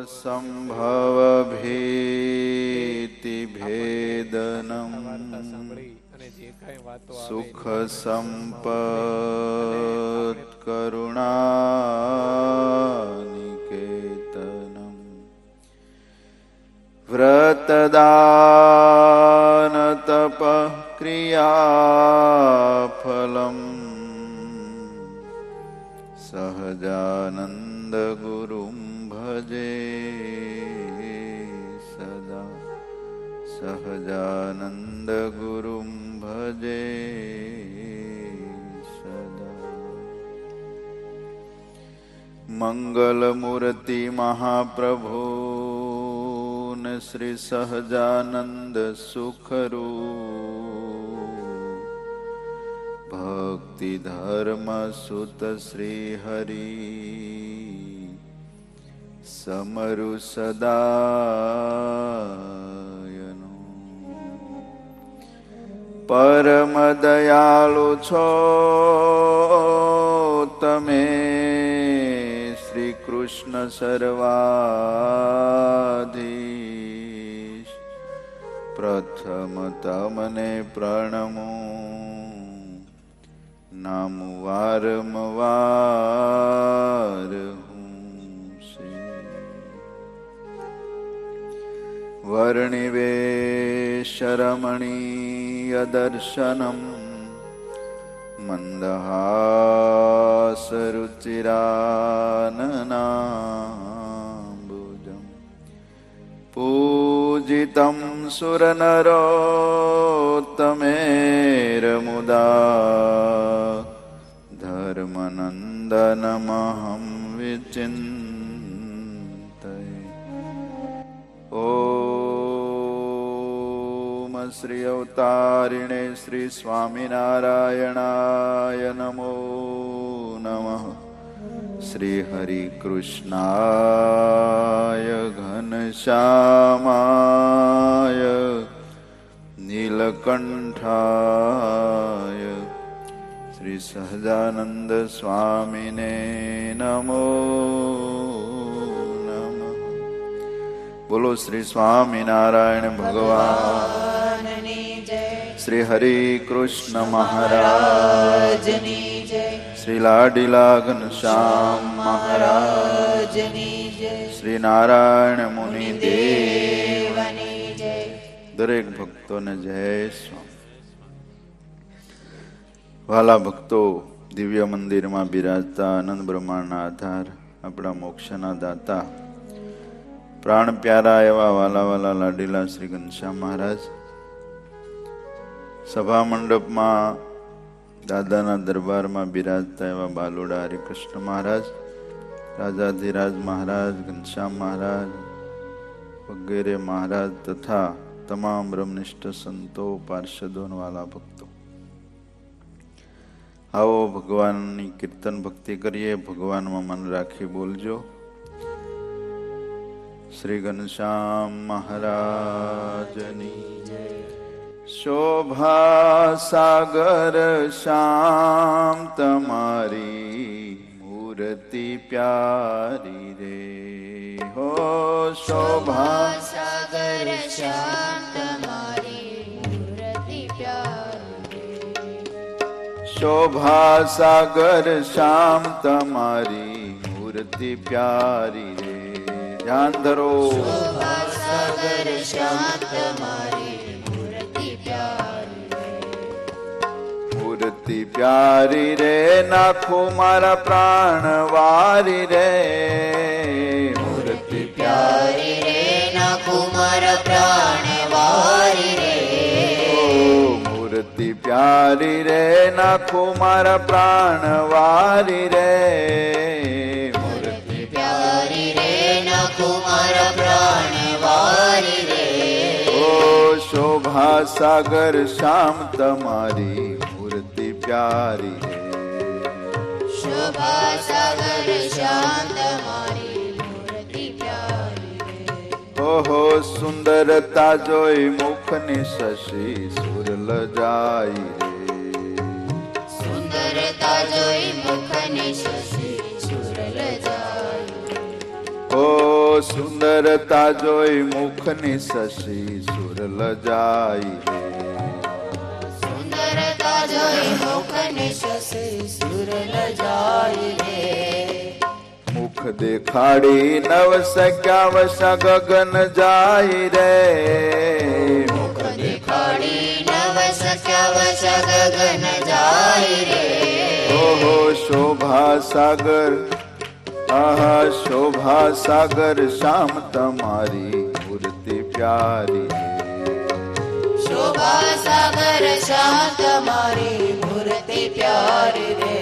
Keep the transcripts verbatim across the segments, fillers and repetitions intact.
સંભવ ભીતિ ભેદનમ સુખ સંપત કરુણાનિકેતનમ વ્રતદાન તપ ક્રિયાફલમ સહજાનંદ ગુરુમ ભજે સદા સહજાનંદ ગુરુમ ભજે સદા. મંગલમૂર્તિ મહાપ્રભુ ને શ્રી સહજાનંદ સુખરૂપ ભક્તિ ધર્મ સુત શ્રી હરિ સમરુ સદાયનો. પરમ દયાળુ છો તમે શ્રી કૃષ્ણ સર્વાધીશ. પ્રથમ તમને પ્રણમું નામ વારંવાર વર્ણિવેશરમણીય દર્શનમ મંદહાસરુચિરાનનાંબુજમ પૂજિતમ સુરનરોત્તમેરમુદા ધર્મનંદનમહં વિચિંતયે. ઓમ શ્રી અવતારિણે શ્રી સ્વામિનારાયણાય નમો નમઃ. શ્રી હરિ કૃષ્ણાય ઘનશ્યામાય નીલકંઠાય શ્રી સહજાનંદ સ્વામિને નમો. બોલો શ્રી સ્વામિનારાયણ ભગવાન, શ્રી હરિ કૃષ્ણ મહારાજની જય, શ્રી લાડીલા ઘનશ્યામ મહારાજની જય, શ્રી નારાયણ મુનિ દેવની જય. દરેક ભક્તોને જય સ્વામી. વાલા ભક્તો, દિવ્ય મંદિરમાં બિરાજતા આનંદ બ્રહ્માંડના આધાર, આપણા મોક્ષના દાતા, પ્રાણ પ્યારા એવા વાલા વાલા લાડીલા શ્રી ઘનશ્યામ મહારાજ સભા મંડપમાં દાદાના દરબારમાં બિરાજતા એવા બાલુડા હરિકૃષ્ણ મહારાજ, રાજાધિરાજ મહારાજ, ઘનશ્યામ મહારાજ વગેરે મહારાજ તથા તમામ બ્રહ્મનિષ્ઠ સંતો, પાર્ષદો, વાલા ભક્તો, આવો ભગવાનની કીર્તન ભક્તિ કરીએ. ભગવાનમાં મન રાખી બોલજો. શ્રી ઘનશ્યામ મહારાજની જય. શોભા સાગર શ્યામ તમારી મૂર્તિ પ્યારી રે. હો શોભા સાગર શ્યામ તમારી મૂર્તિ પ્યારી રે. શોભા સાગર શ્યામ તમારી મૂર્તિ પ્યારી રે. ધ્યાન ધરો. શોભા સાગર શ્યામ તમારી મૂર્તિ પ્યારી રે. મૂર્તિ પ્યારી રે, નાખો મારા પ્રાણ વારી રે. મૂર્તિ પ્યારી રે, નાખો મારા પ્રાણ વારી રે. મૂર્તિ પ્યારી રે, નાખો મારા પ્રાણ વારી રે. મારા પ્રાણ વારી રે. ઓ શોભા સાગર શ્યામ તમારી મૂર્તિ પ્યારી રે. શોભા સાગર શ્યામ તમારી મૂર્તિ પ્યારી રે. ઓહો સુંદરતા જોઈ મુખની શશી સુર લજાઈ રે. સુંદરતા જોઈ મુખની શશી સુર લજાઈ રે. ઓ સુંદરતા જોઈ મુખની શશી સુર લજાઈ રે. સુંદરતા જોઈ મુખની શશી સુર લજાઈ રે. મુખ દેખાડી નવ સખ્યા વસા ગગન જાય રે. મુખ દેખાડી નવ સખ્યા વસા ગગન જાય રે. ઓહો શોભા સાગર, આહા શોભા સાગર શ્યામ તમારી મૂર્તિ પ્યારી રે. શોભા સાગર શ્યામ તમારી મૂર્તિ પ્યારી રે.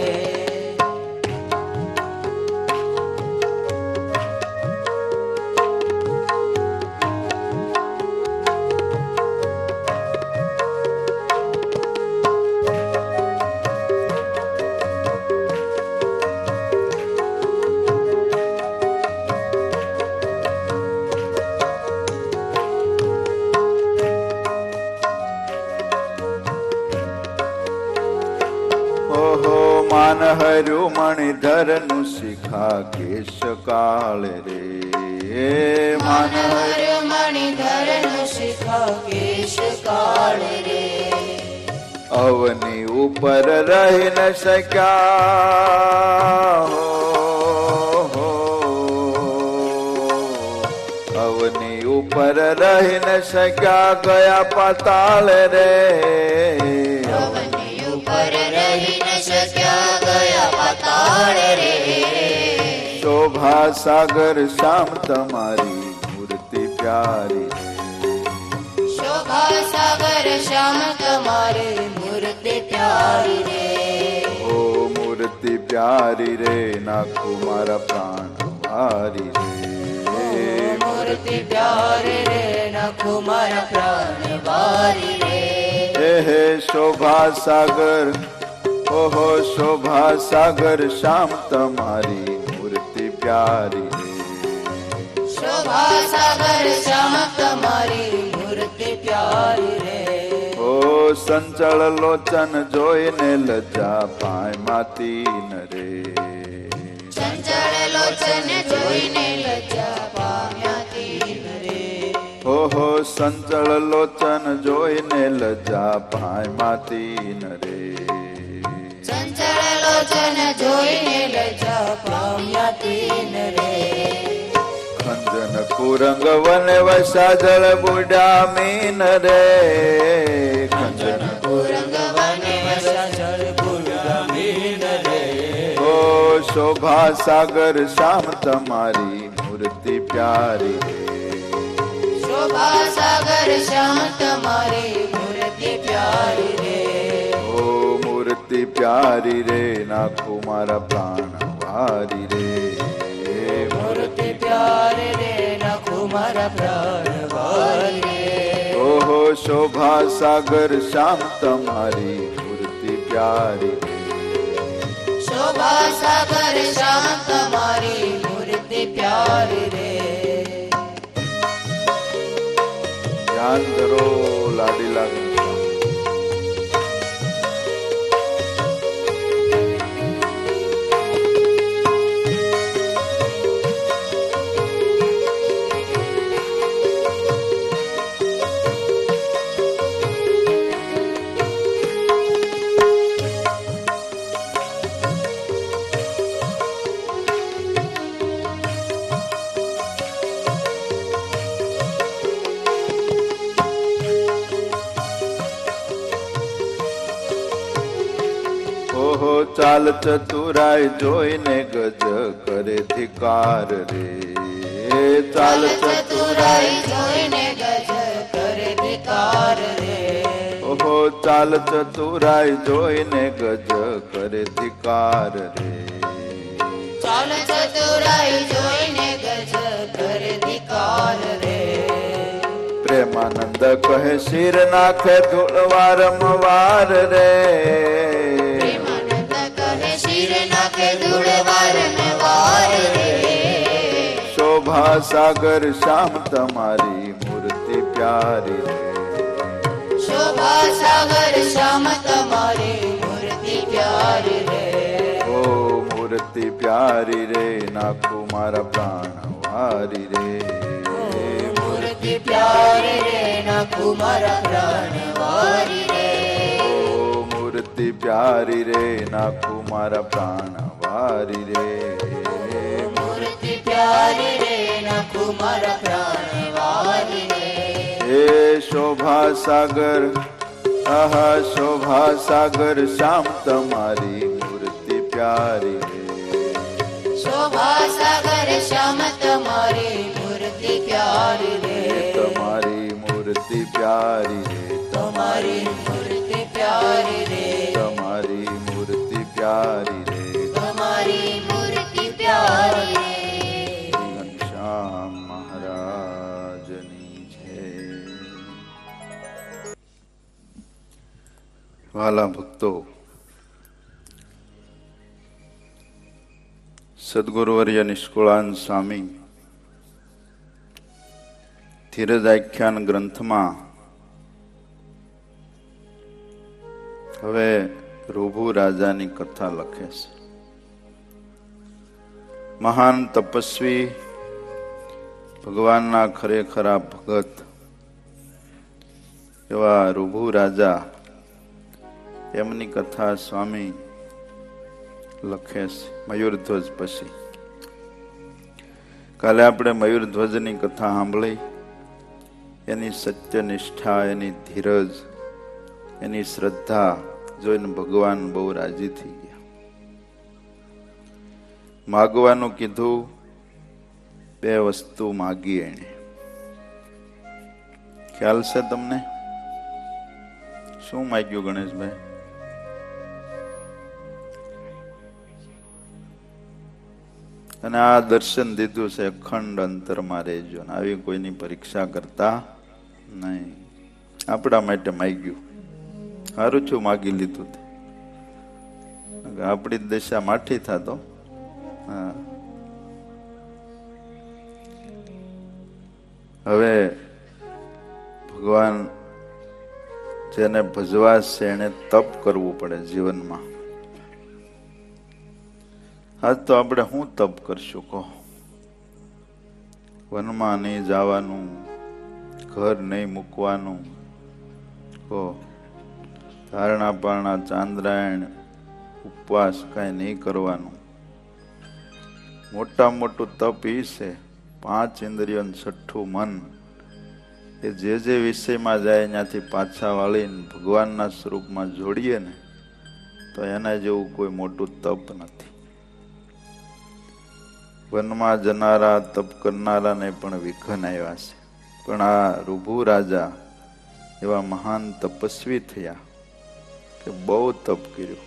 હરુ મણિધર નું શિખા કેશ કાળ રે. માનહર મણિધર નું શિખા કેશ કાળ રે. અવની ઉપર રહી ન શક્યા હો, હો. અવની ઉપર રહી ન શક્યા ગયા પાતાળ રે. અવની ઉપર રહી ન શક્યા ગયા પાતાળ રે. શોભા સાગર શ્યામ તમારી મૂર્તિ પ્યારી રે. શોભા સાગર શ્યામ તમારી મૂર્તિ પ્યારી રે. ઓ મૂર્તિ પ્યારી રે નાખું મારા પ્રાણ વારી રે. મૂર્તિ પ્યારી રે નાખો મારા પ્રાણ વારી રે. હે હે શોભા સાગર, ઓહો શોભા સાગર શ્યામ તમારી મૂર્તિ પ્યારી રે. શોભા સાગર શ્યામ તમારી મૂર્તિ પ્યારી રે. ઓ સંચળ લોચન જોઈને લજા પાય માતી ન રે. ચંચળ લોચન જોઈને લજા પામ્યા તીન રે. ઓહો સંચળ લોચન જોઈને લજા પાય માતી ન રે. ચંચળ લોચન જોઈને લજા પામ્યા તીન રે. ખંજન કુરંગ વને વસા જળ બુડા મીન રે. ખંજન કુરંગ વને વસા જળ બુડા મીન રે. ઓ શોભા સાગર શ્યામ તમારી મૂર્તિ પ્યારી રે. શોભા સાગર શ્યામ તમારી મૂર્તિ પ્યારી રે. ઓ મૂર્તિ પ્યારી રે નાખું મારા પ્રાણ વારી રે. મૂર્તિ પ્યારી રે નાખો મારા પ્રાણ વારી રે. ઓહો શોભા સાગર શ્યામ તમારી મૂર્તિ પ્યારી રે. શોભા સાગર શ્યામ તમારી મૂર્તિ પ્યારી રે. ધ્યાન ધરો લાડીલા ઘનશ્યામ. ચાલ ચતુરાય જોઈને ગજ કરે ધિકાર રે. ચાલ ચતુરાય જોઈને ગજ કરે ધિકાર રે. ઓહો ચાલ ચતુરાય જોઈને ગજ કરે ધિકાર રે. ચાલ ચતુરાય જોઈને ગજ કરે ધિકાર રે. પ્રેમાનંદ કહે શિર નાખે ધૂળ વારંવાર રે. શોભા સાગર શ્યામ તમારી મૂર્તિ પ્યારી રે. શોભા સાગર શ્યામ તમારી મૂર્તિ પ્યારી રે. ઓ મૂર્તિ પ્યારી રે નાખું મારા પ્રાણ વારી રે. મૂર્તિ પ્યારી રે નાખું મારા પ્રાણ વારી રે. મૂર્તિ પ્યારી રે નાખું મારા પ્રાણ વારી રે. મૂર્તિ પ્યારી રે નાખું મારા પ્રાણ વારી રે. હે શોભા સાગર આહા શોભા સાગર શ્યામ તમારી મૂર્તિ પ્યારી રે. શોભા સાગર શ્યામ તમારી મૂર્તિ પ્યારી રે. તમારી મૂર્તિ પ્યારી રે. તમારી મૂર્તિ પ્યારી રે. તમારી મૂર્તિ પ્યારી રે. તમારી મૂર્તિ પ્યારી રે. ઘનશ્યામ મહારાજની જય. વાલા ભક્તો, સદગુરુવર્ય નિષ્કુળાન સ્વામી ધીરજ આખ્યાન ગ્રંથમાં હવે રૂભુ રાજાની કથા લખે છે. મહાન તપસ્વી, ભગવાનના ખરેખરા ભગત એવા રૂભુ રાજા, એમની કથા સ્વામી લખે છે મયુરધ્વજ પછી. કાલે આપણે મયુરધ્વજની કથા સાંભળી. એની સત્યનિષ્ઠા, એની ધીરજ, એની શ્રદ્ધા જોઈને ભગવાન બહુ રાજી થઈ ગયા. માગવાનું કીધું, બે વસ્તુ માગી એને. ખ્યાલ છે તમને? શું માગ્યું ગણેશભાઈ? અને આ દર્શન દીધું છે અખંડ અંતરમાં રહેજો. આવી કોઈની પરીક્ષા કરતા નહીં. આપણા માટે માગ્યું, સારું છું માગી લીધું. આપણી દશા માઠી થતો. હા, હવે ભગવાન જેને ભજવા છે એને તપ કરવું પડે જીવનમાં. આજ તો આપણે શું તપ કરશું કહો? વનમાં નહીં જવાનું, ઘર નહીં મૂકવાનું, કહો ધારણા પારણા ચાંદ્રાયણ ઉપવાસ કાંઈ નહીં કરવાનું. મોટા મોટું તપ એ છે પાંચ ઇન્દ્રિયો છઠ્ઠું મન એ જે જે વિષયમાં જાય ત્યાંથી પાછા વાળીને ભગવાનના સ્વરૂપમાં જોડીએ ને તો એના જેવું કોઈ મોટું તપ નથી. વનમાં જનારા તપ કરનારાને પણ વિઘન આવ્યા છે, પણ આ રૂભુ રાજા એવા મહાન તપસ્વી થયા કે બહુ તપ કર્યું.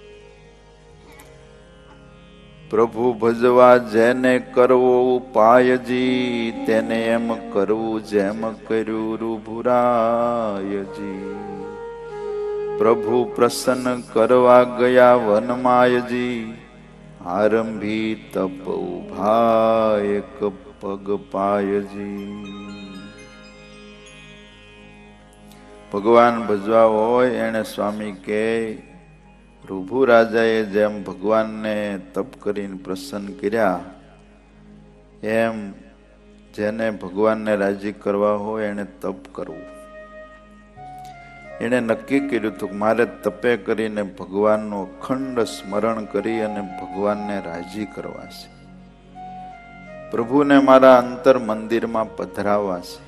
પ્રભુ ભજવા જેને કરવો ઉપાયજી, તેને એમ કરવું જેમ કર્યું રૂભુરાયજી. પ્રભુ પ્રસન્ન કરવા ગયા વનમાયજી, આરંભી તપ ઉભા એક પગ પાયજી. ભગવાન ભજવા હોય એને સ્વામી કે રૂભુ રાજાએ જેમ ભગવાનને તપ કરીને પ્રસન્ન કર્યા એમ જેને ભગવાનને રાજી કરવા હોય એને તપ કરવું. એને નક્કી કર્યું હતું કે મારે તપે કરીને ભગવાનનું અખંડ સ્મરણ કરી અને ભગવાનને રાજી કરવા છે. પ્રભુને મારા અંતર મંદિરમાં પધરાવા છે.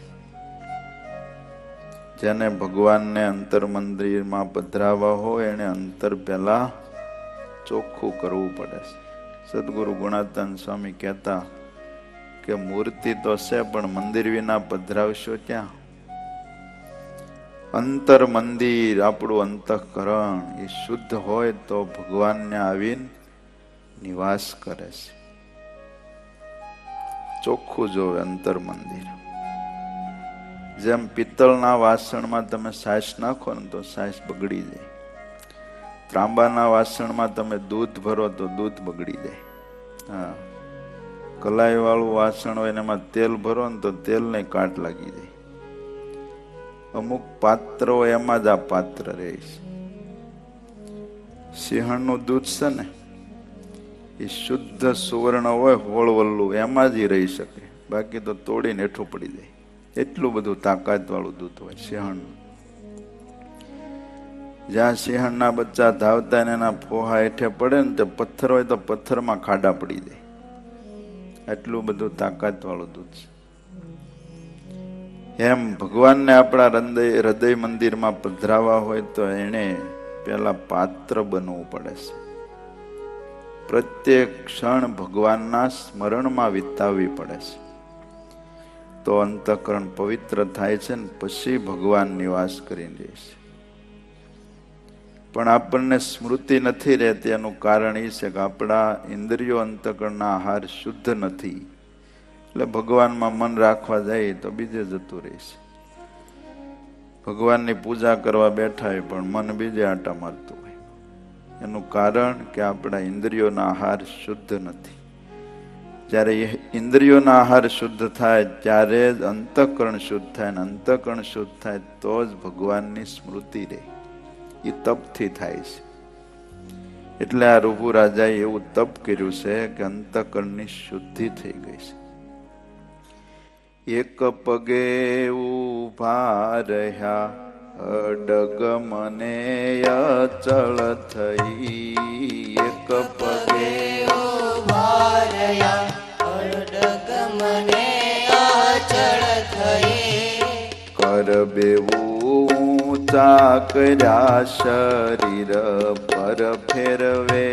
જેને ભગવાનને અંતર મંદિરમાં પધરાવા હોય એને અંતર પહેલા ચોખ્ખું કરવું પડે છે. સદગુરુ ગુણાતન સ્વામી કહેતા કે મૂર્તિ તો છે પણ મંદિર વિના પધરાવશો ક્યાં? અંતર મંદિર આપણું અંતઃકરણ એ શુદ્ધ હોય તો ભગવાનને આવીને નિવાસ કરે છે. ચોખ્ખું જોવે અંતર મંદિર. જેમ પિત્તળના વાસણમાં તમે છાશ નાખો ને તો છાશ બગડી જાય. ત્રાંબાના વાસણમાં તમે દૂધ ભરો તો દૂધ બગડી જાય. હા, કલાઈ વાળું વાસણ હોય ને એમાં તેલ ભરો ને તો તેલને કાટ લાગી જાય. અમુક પાત્રો એમાં જ આ પાત્ર રહે છે. સિંહણનું દૂધ છે ને એ શુદ્ધ સુવર્ણ હોય હોળવલ્લું, એમાં જ રહી શકે. બાકી તો તોડીને હેઠું પડી જાય. એટલું બધું તાકાત વાળું દૂધ હોય સિંહણ. જ્યાં સિંહણના બચ્ચા ધાવતા ને એના ફોહા હેઠે પડે ને તે પથ્થર હોય તો પથ્થરમાં ખાડા પડી જાય. એટલું બધું તાકાત વાળું દૂધ છે. એમ ભગવાનને આપણા હૃદય હૃદય મંદિરમાં પધરાવા હોય તો એને પેલા પાત્ર બનવું પડે છે. પ્રત્યેક ક્ષણ ભગવાનના સ્મરણમાં વિતાવવી પડે છે. તો અંતઃકરણ પવિત્ર થાય છે ને પછી ભગવાન નિવાસ કરીને રહે છે. પણ આપણને સ્મૃતિ નથી રહેતી. એનું કારણ એ છે કે આપણા ઇન્દ્રિયો અંતઃકરણના આહાર શુદ્ધ નથી. એટલે ભગવાનમાં મન રાખવા જાય તો બીજે જતું રહેશે. ભગવાનની પૂજા કરવા બેઠા હોય પણ મન બીજે આટા મારતું હોય. એનું કારણ કે આપણા ઇન્દ્રિયોના આહાર શુદ્ધ નથી. જ્યારે ઇન્દ્રિયોના આહાર શુદ્ધ થાય ત્યારે જ અંતઃકરણ શુદ્ધ થાય. ને અંતઃકરણ શુદ્ધ થાય તો જ ભગવાનની સ્મૃતિ રહે. એ તપથી થાય છે. એટલે આ રૂપુ રાજાએ એવું તપ કર્યું છે કે અંતઃકરણની શુદ્ધિ થઈ ગઈ છે. એક પગે ઉભા રહ્યા અડગ મને અચળ થઈ. એક પગે ઉભા રહ્યા અડગ મને અચળ થઈ. કર બેવું ઊંચા કર્યા શરીર પર ફેરવે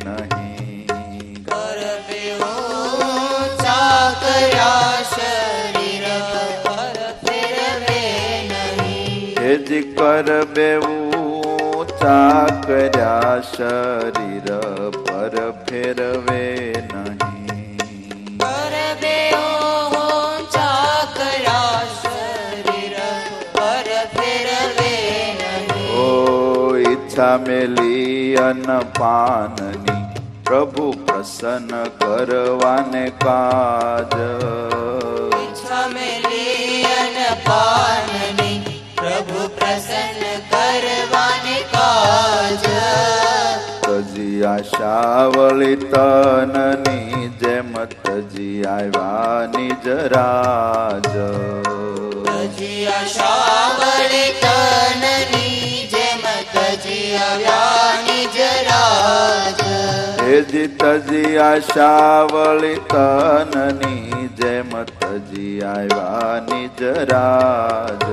નહીં. કર બેવું ઊંચા કર્યા શરીર પર ફેરવે નહીં. હેજી કર બેવું ઊંચા કર્યા શરીર પર ફેરવે નહીં. કર બેવું ઊંચા કર્યા શરીર પર ફેરવે નહીં. ઓ ઈચ્છા મેલી અન પાનની પ્રભુ પ્રસન્ન કરવાને કાજ. ઈચ્છા મેલી અન પાનની પ્રભુ પ્રસન્ન કરવાને કાજ. તજી આશાવળી તનની જેમ તજી આવ્યા નિજ રાજ. તજી આશાવળી તનની જેમ તજી આવ્યા નિજ રાજ. હેજી તજી આશાવળી તનની જેમ તજી આવ્યા નિજ રાજ.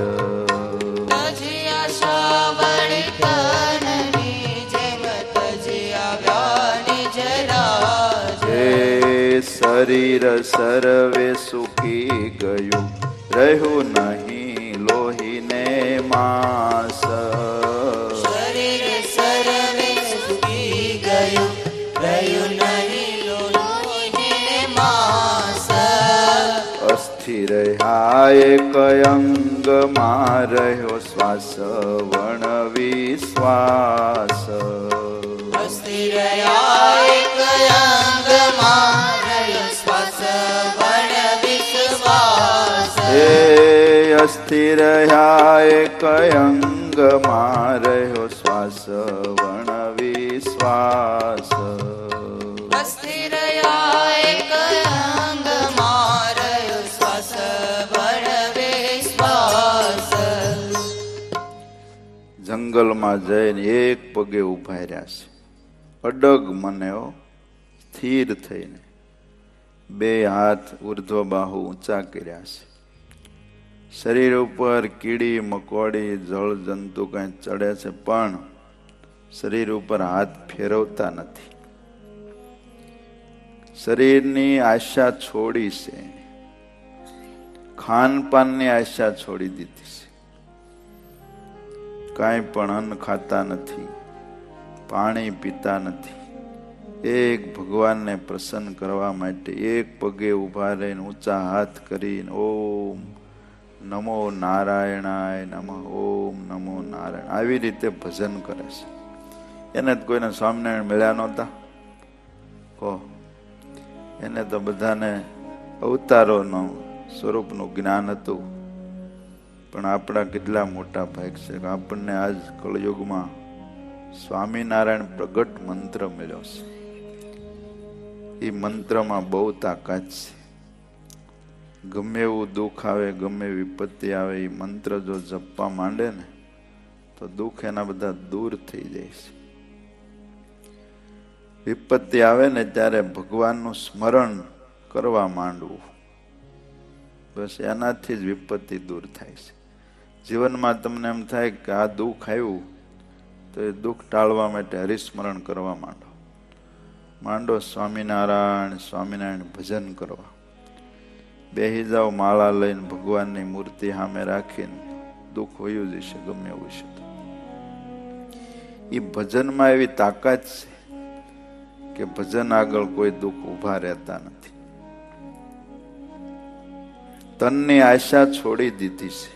તજી આશાવળી તનની જેમ તજી આવ્યા નિજ રાજ. હે શરીર સર્વે સુખી ગયું રહ્યું નહીં લોહીને માંસ. શરીર સર્વે સુખી ગયું રહ્યું નહીં લોહીને માંસ. અસ્થિર હા એક અંગમાં રહ્યો શ્વાસ વણ વિશ્વાસ. અસ્થિર એક અંગમાં રહ્યો શ્વાસ વણ વિશ્વાસ. હે અસ્થિર એક અંગમાં રહ્યો શ્વાસ વણ વિશ્વાસ. અસ્થિર એક અંગમાં રહ્યો શ્વાસ વણ વિશ્વાસ. જંગલમાં જઈને એક પગે ઉભા રહ્યા છે. અડગ મને સ્થિર થઈને બે હાથ ઉર્ધ્વ બાહુ ઊંચા કર્યા છે. શરીર ઉપર કીડી મકોડી જળ જંતુ કઈ ચડે છે પણ શરીર ઉપર હાથ ફેરવતા નથી. શરીરની આશા છોડી છે. ખાનપાનની આશા છોડી દીધી છે. કાંઈ પણ અન્ન ખાતા નથી, પાણી પીતા નથી. એક ભગવાનને પ્રસન્ન કરવા માટે એક પગે ઉભા રહીને ઊંચા હાથ કરીને ઓમ નમો નારાયણાય નમઃ, ઓમ નમો નારાયણ આવી રીતે ભજન કરે છે. એને જ કોઈને સ્વામિનારાયણ મળ્યા નહોતા કહો. એને તો બધાને અવતારોનું સ્વરૂપનું જ્ઞાન હતું. પણ આપણા કેટલા મોટા ભાગ છે કે આપણને આજ કળયુગમાં સ્વામિનારાયણ પ્રગટ મંત્ર મળ્યો છે. એ મંત્રમાં બહુ તાકાત છે. ગમે એવું દુઃખ આવે, ગમે વિપત્તિ આવે, એ મંત્ર જો જપવા માંડે ને તો દુઃખ એના બધા દૂર થઈ જાય છે. વિપત્તિ આવે ને ત્યારે ભગવાનનું સ્મરણ કરવા માંડવું, બસ એનાથી જ વિપત્તિ દૂર થાય છે. જીવનમાં તમને એમ થાય કે આ દુઃખ આવ્યું તો એ દુઃખ ટાળવા માટે હરિસ્મરણ કરવા માંડો. માંડો સ્વામિનારાયણ સ્વામિનારાયણ ભજન કરવા. બેહી જાઓ માળા લઈને ભગવાનની મૂર્તિ સામે રાખીને, દુઃખ વયું જશે ગમે એવું છે. એ ભજનમાં એવી તાકાત છે કે ભજન આગળ કોઈ દુઃખ ઉભા રહેતા નથી. તનની આશા છોડી દીધી છે.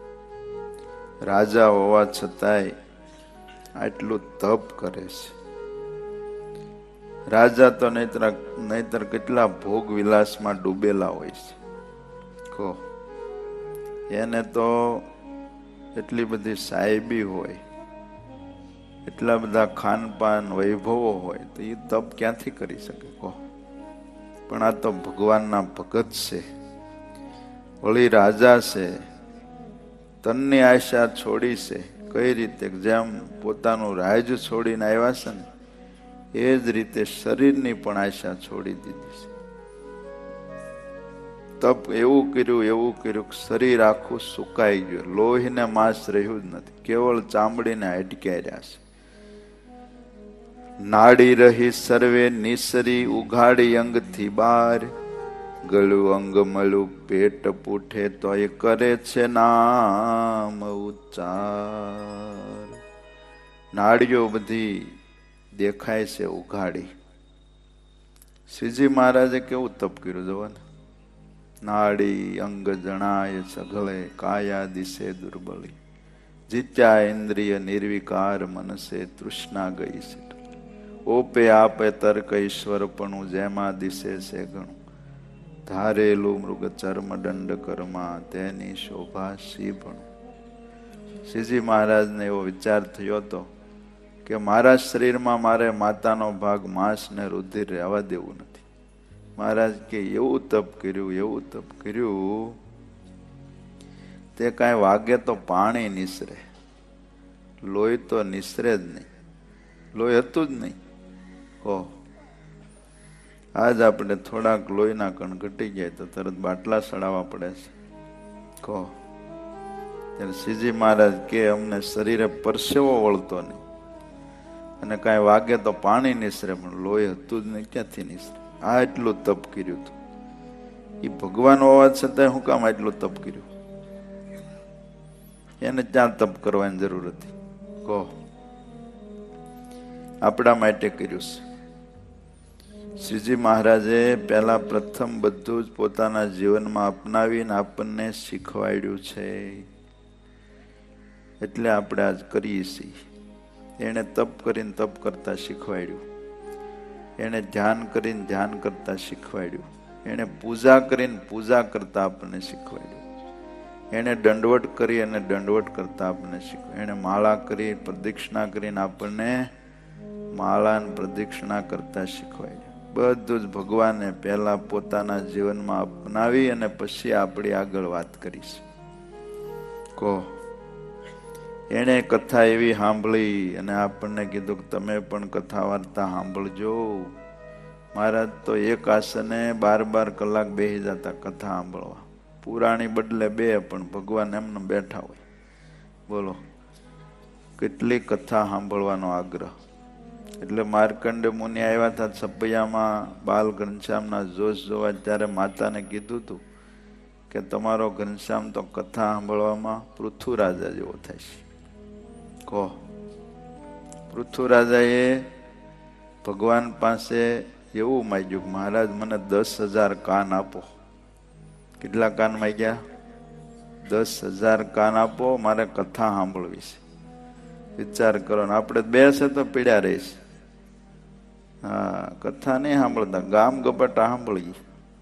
રાજા હોવા છતાંય આટલું તપ કરે છે. રાજા તો નહીતર નહીતર કેટલા ભોગ વિલાસમાં ડૂબેલા હોય છે. કહો એને તો એટલી બધી સાહેબી હોય, એટલા બધા ખાનપાન વૈભવો હોય, તો એ તપ ક્યાંથી કરી શકે? કહો. પણ આ તો ભગવાનના ભગત છે, વળી રાજા છે. તનની આશા છોડી છે. કઈ રીતે? જેમ પોતાનું રાજ છોડીને આવ્યા છે ને, એ જ રીતે શરીરની પણ આશા છોડી દીધી છે. તપ એવું કર્યું એવું કર્યું કે શરીર આખું સુકાઈ ગયું, લોહીને માંસ રહ્યું જ નથી, કેવળ ચામડીને હાડક્યા રહ્યા છે. નાડી રહી સર્વે નિસરી, ઉઘાડી અંગથી બાર, ગળું અંગ મળું પેટ પૂઠે તો એ કરે છે નામ ઉચ્ચાર. નાડીઓ બધી દેખાય છે ઉઘાડી. શ્રીજી મહારાજે કેવું તપ કર્યું જોવો ને. નાડી અંગ જણાય સઘળે, કાયા દિશે દુર્બળી, જીત્યા ઇન્દ્રિય નિર્વિકાર, મનસે તૃષ્ણા ગઈ છે. ઓપે આપે તર્ક ઈશ્વરપણું, જેમાં દિશે છે ઘણું, ધારેલું મૃગ ચર્મ દંડ કર્મા, તેની શોભા શીભણું. શ્રીજી મહારાજને એવો વિચાર થયો હતો કે મારા શરીરમાં મારે માતાનો ભાગ માંસ ને રુધિર રહેવા દેવું નથી. મહારાજ કે એવું તપ કર્યું, એવું તપ કર્યું, તે કાંઈ વાગે તો પાણી નિસરે, લોહી તો નિસરે જ નહીં. લોહી હતું જ નહીં. કહો આજ આપણે થોડાક લોહીના કણ ઘટી જાય તો તરત બાટલા સડાવવા પડે છે. કહો ત્યારે શ્રીજી મહારાજ કે અમને શરીરે પરસેવો વળતો નહીં અને કાંઈ વાગે તો પાણી નિસરે, પણ લોહી હતું જ નહીં, ક્યાંથી નિસરે? આ એટલું તપ કર્યું હતું. એ ભગવાન હોવા છતાં હું કામ આટલું તપ કર્યું? એને ક્યાં તપ કરવાની જરૂર હતી? કહો આપણા માટે કર્યું છે. શ્રીજી મહારાજે પહેલા પ્રથમ બધું જ પોતાના જીવનમાં અપનાવીને આપણને શીખવાડ્યું છે. એટલે આપણે આજ કરીએ છીએ. એને તપ કરીને તપ કરતા શીખવાડ્યું, એને ધ્યાન કરીને ધ્યાન કરતા શીખવાડ્યું, એને પૂજા કરીને પૂજા કરતા આપણને શીખવાડ્યું, એને દંડવટ કરી અને દંડવટ કરતા આપણને શીખવાડ્યું, એને માળા કરી પ્રદક્ષિણા કરીને આપણને માળા અને પ્રદક્ષિણા કરતા શીખવાડ્યું. બધું જ ભગવાને પહેલા પોતાના જીવનમાં અપનાવી અને પછી આપણી આગળ વાત કરીશ. કહો એને કથા એવી સાંભળી અને આપણને કીધું કે તમે પણ કથા વાર્તા સાંભળજો. મહારાજ તો એક આસને બાર બાર કલાક બેસી જતા કથા સાંભળવા. પુરાણી બદલે બે, પણ ભગવાન એમને બેઠા હોય. બોલો કેટલી કથા સાંભળવાનો આગ્રહ. એટલે માર્કંડ મુનિ આવ્યા હતા છપૈયામાં બાલ ઘનશ્યામના જોશ જોવા, ત્યારે માતાને કીધું હતું કે તમારો ઘનશ્યામ તો કથા સાંભળવામાં પૃથુ રાજા જેવો થાય છે. કહો પૃથુ રાજાએ ભગવાન પાસે એવું માંગ્યું કે મહારાજ મને દસ હજાર કાન આપો. કેટલા કાન માંગ્યા? દસ હજાર કાન આપો, મારે કથા સાંભળવી છે. વિચાર કરો ને, આપણે બે છે તો પીડ્યા રહીશ. હા કથા નહીં સાંભળતા, ગામ ગપાટા સાંભળીએ.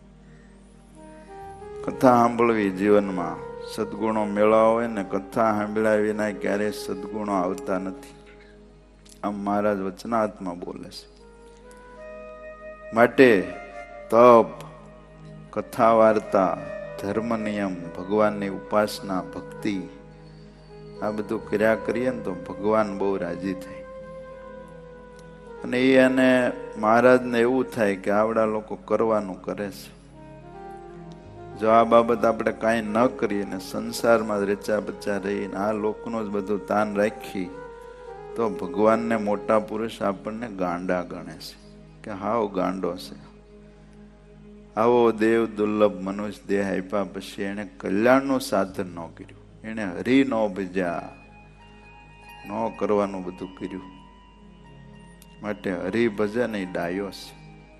કથા સાંભળવી જીવનમાં. સદગુણો મેળવા હોય ને, કથા સાંભળ્યા વિના ક્યારેય સદગુણો આવતા નથી. આમ મહારાજ વચનાત્મા બોલે છે. માટે તપ, કથા વાર્તા, ધર્મ નિયમ, ભગવાનની ઉપાસના, ભક્તિ, આ બધું કર્યા કરીએ ને તો ભગવાન બહુ રાજી થાય. અને એ એને મહારાજને એવું થાય કે આવડા લોકો કરવાનું કરે છે. જો આ બાબત આપણે કાંઈ ન કરીએ ને સંસારમાં રેચા બચા રહીને આ લોકોનું જ બધું તાન રાખી તો ભગવાનને મોટા પુરુષ આપણને ગાંડા ગણે છે કે હાવ ગાંડો છે. આવો દેવ દુર્લભ મનુષ્ય દેહ આપ્યા પછી એને કલ્યાણનું સાધન ન કર્યું, એને હરી ન ભજ્યા, ન કરવાનું બધું કર્યું. માટે હરી ભજન એ ડાયો છે.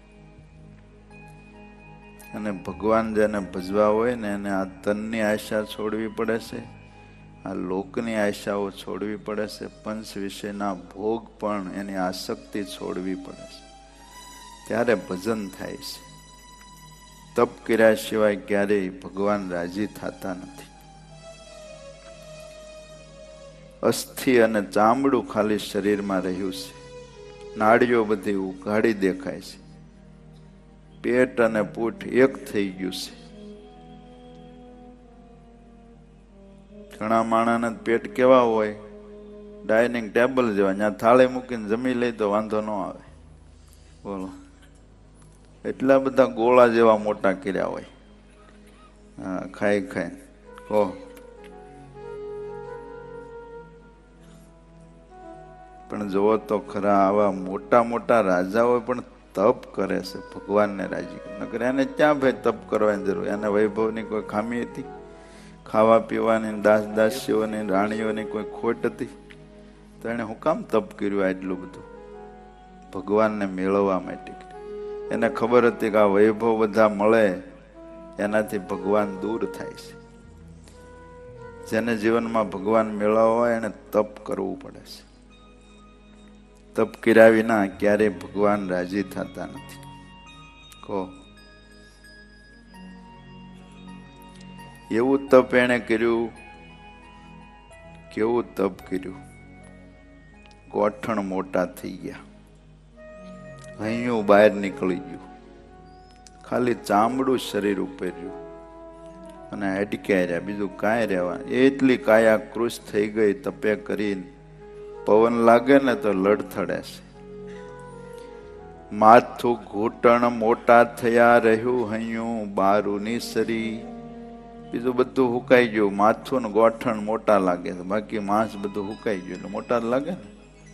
અને ભગવાન જેને ભજવા હોય ને એને આ તનની આશા છોડવી પડે છે, આ લોકની આશાઓ છોડવી પડે છે, પંચ વિષયના ભોગ પણ એની આસક્તિ છોડવી પડે છે, ત્યારે ભજન થાય છે. તપ કર્યા સિવાય ક્યારેય ભગવાન રાજી થતા નથી. અસ્થિ અને ચામડું ખાલી શરીરમાં રહ્યું છે, નાડીઓ બધી ઉઘાડી દેખાય છે, પેટ અને પૂઠ એક થઈ ગયું છે. ઘણા માણસના પેટ કેવા હોય, ડાઇનિંગ ટેબલ જેવા, ત્યાં થાળી મૂકીને જમી લે તો વાંધો ન આવે. બોલો, એટલા બધા ગોળા જેવા મોટા કર્યા હોય, હા, ખાઈ ખાઈ કહો. પણ જોવો તો ખરા, આવા મોટા મોટા રાજાઓ પણ તપ કરે છે ભગવાનને રાજી કરે. નકર એને ક્યાં ભાઈ તપ કરવાની જરૂર? એને વૈભવની કોઈ ખામી હતી? ખાવા પીવાની, દાસ દાસીઓની, રાણીઓની કોઈ ખોટ હતી? તો એને હું કામ તપ કર્યું આટલું બધું? ભગવાનને મેળવવા માટે. એને ખબર હતી કે આ વૈભવ બધા મળે એનાથી ભગવાન દૂર થાય છે. જેને જીવનમાં ભગવાન મેળવવા હોય એને તપ કરવું પડે છે. તપ કર્યા વિના ક્યારેય ભગવાન રાજી થતા નથી. કહો, એવું તપ એને કર્યું, કેવું તપ કર્યું, ગોઠણ મોટા થઈ ગયા, હૈયું બહાર નીકળી ગયું, ખાલી ચામડું શરીર ઉપર રહ્યું અને હેડક્યા રહ્યા, બીજું કાંઈ રહેવા. એટલી કાયા કૃશ થઈ ગઈ તપે કરીને. પવન લાગે ને તો લડથડે છે. માથું ઘૂંટણ મોટા થયા, રહ્યું હૈયું બારુની સરી. બીજું બધું હુકાઈ ગયું, માથું ને ગોઠણ મોટા લાગે છે, બાકી માંસ બધું હુકાઈ ગયું એટલે મોટા લાગે ને.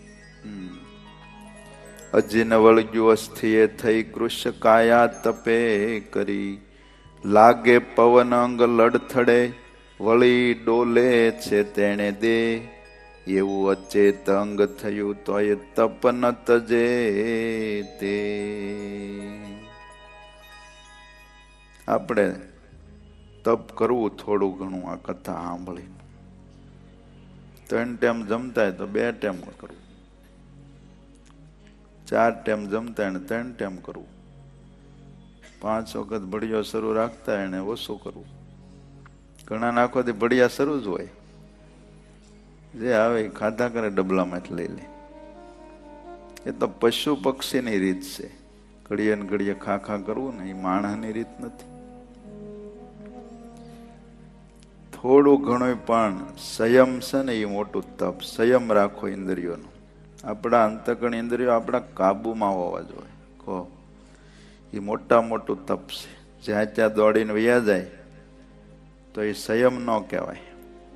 અજીન વળગ્યું અસ્થિએ થઈ, કૃશ કાયા તપે કરી. લાગે પવન અંગ લડથડે, વળી ડોલે છે તેણે દે. એવું અચેત અંગ થયું તોય તપ ન તજે તે. આપણે તપ કરવું થોડું ઘણું આ કથા સાંભળી. ત્રણ ટાઈમ જમતા તો બે ટાઈમ કરવું, ચાર ટાઈમ જમતા એને ત્રણ ટાઈમ કરવું, પાંચ વખત ભડિયો શરૂ રાખતા એને ઓછું કરવું. ઘણા નાખવાથી ભડિયા શરૂ જ હોય, જે આવે ખાધા કરે ડબલામાં જ લઈ લે. એ તો પશુ પક્ષીની રીત છે. ઘડીએ ને ઘડીએ ખા ખા કરવું ને એ માણસની રીત નથી. થોડું ઘણું પણ સંયમ છે ને એ મોટું તપ. સંયમ રાખો ઇન્દ્રિયોનો. આપણા અંતકણ ઇન્દ્રિયો આપણા કાબુમાં હોવા જોઈએ. કહો, એ મોટા મોટું તપ છે. જ્યાં ત્યાં દોડીને વયા જાય તો એ સંયમ ન કહેવાય.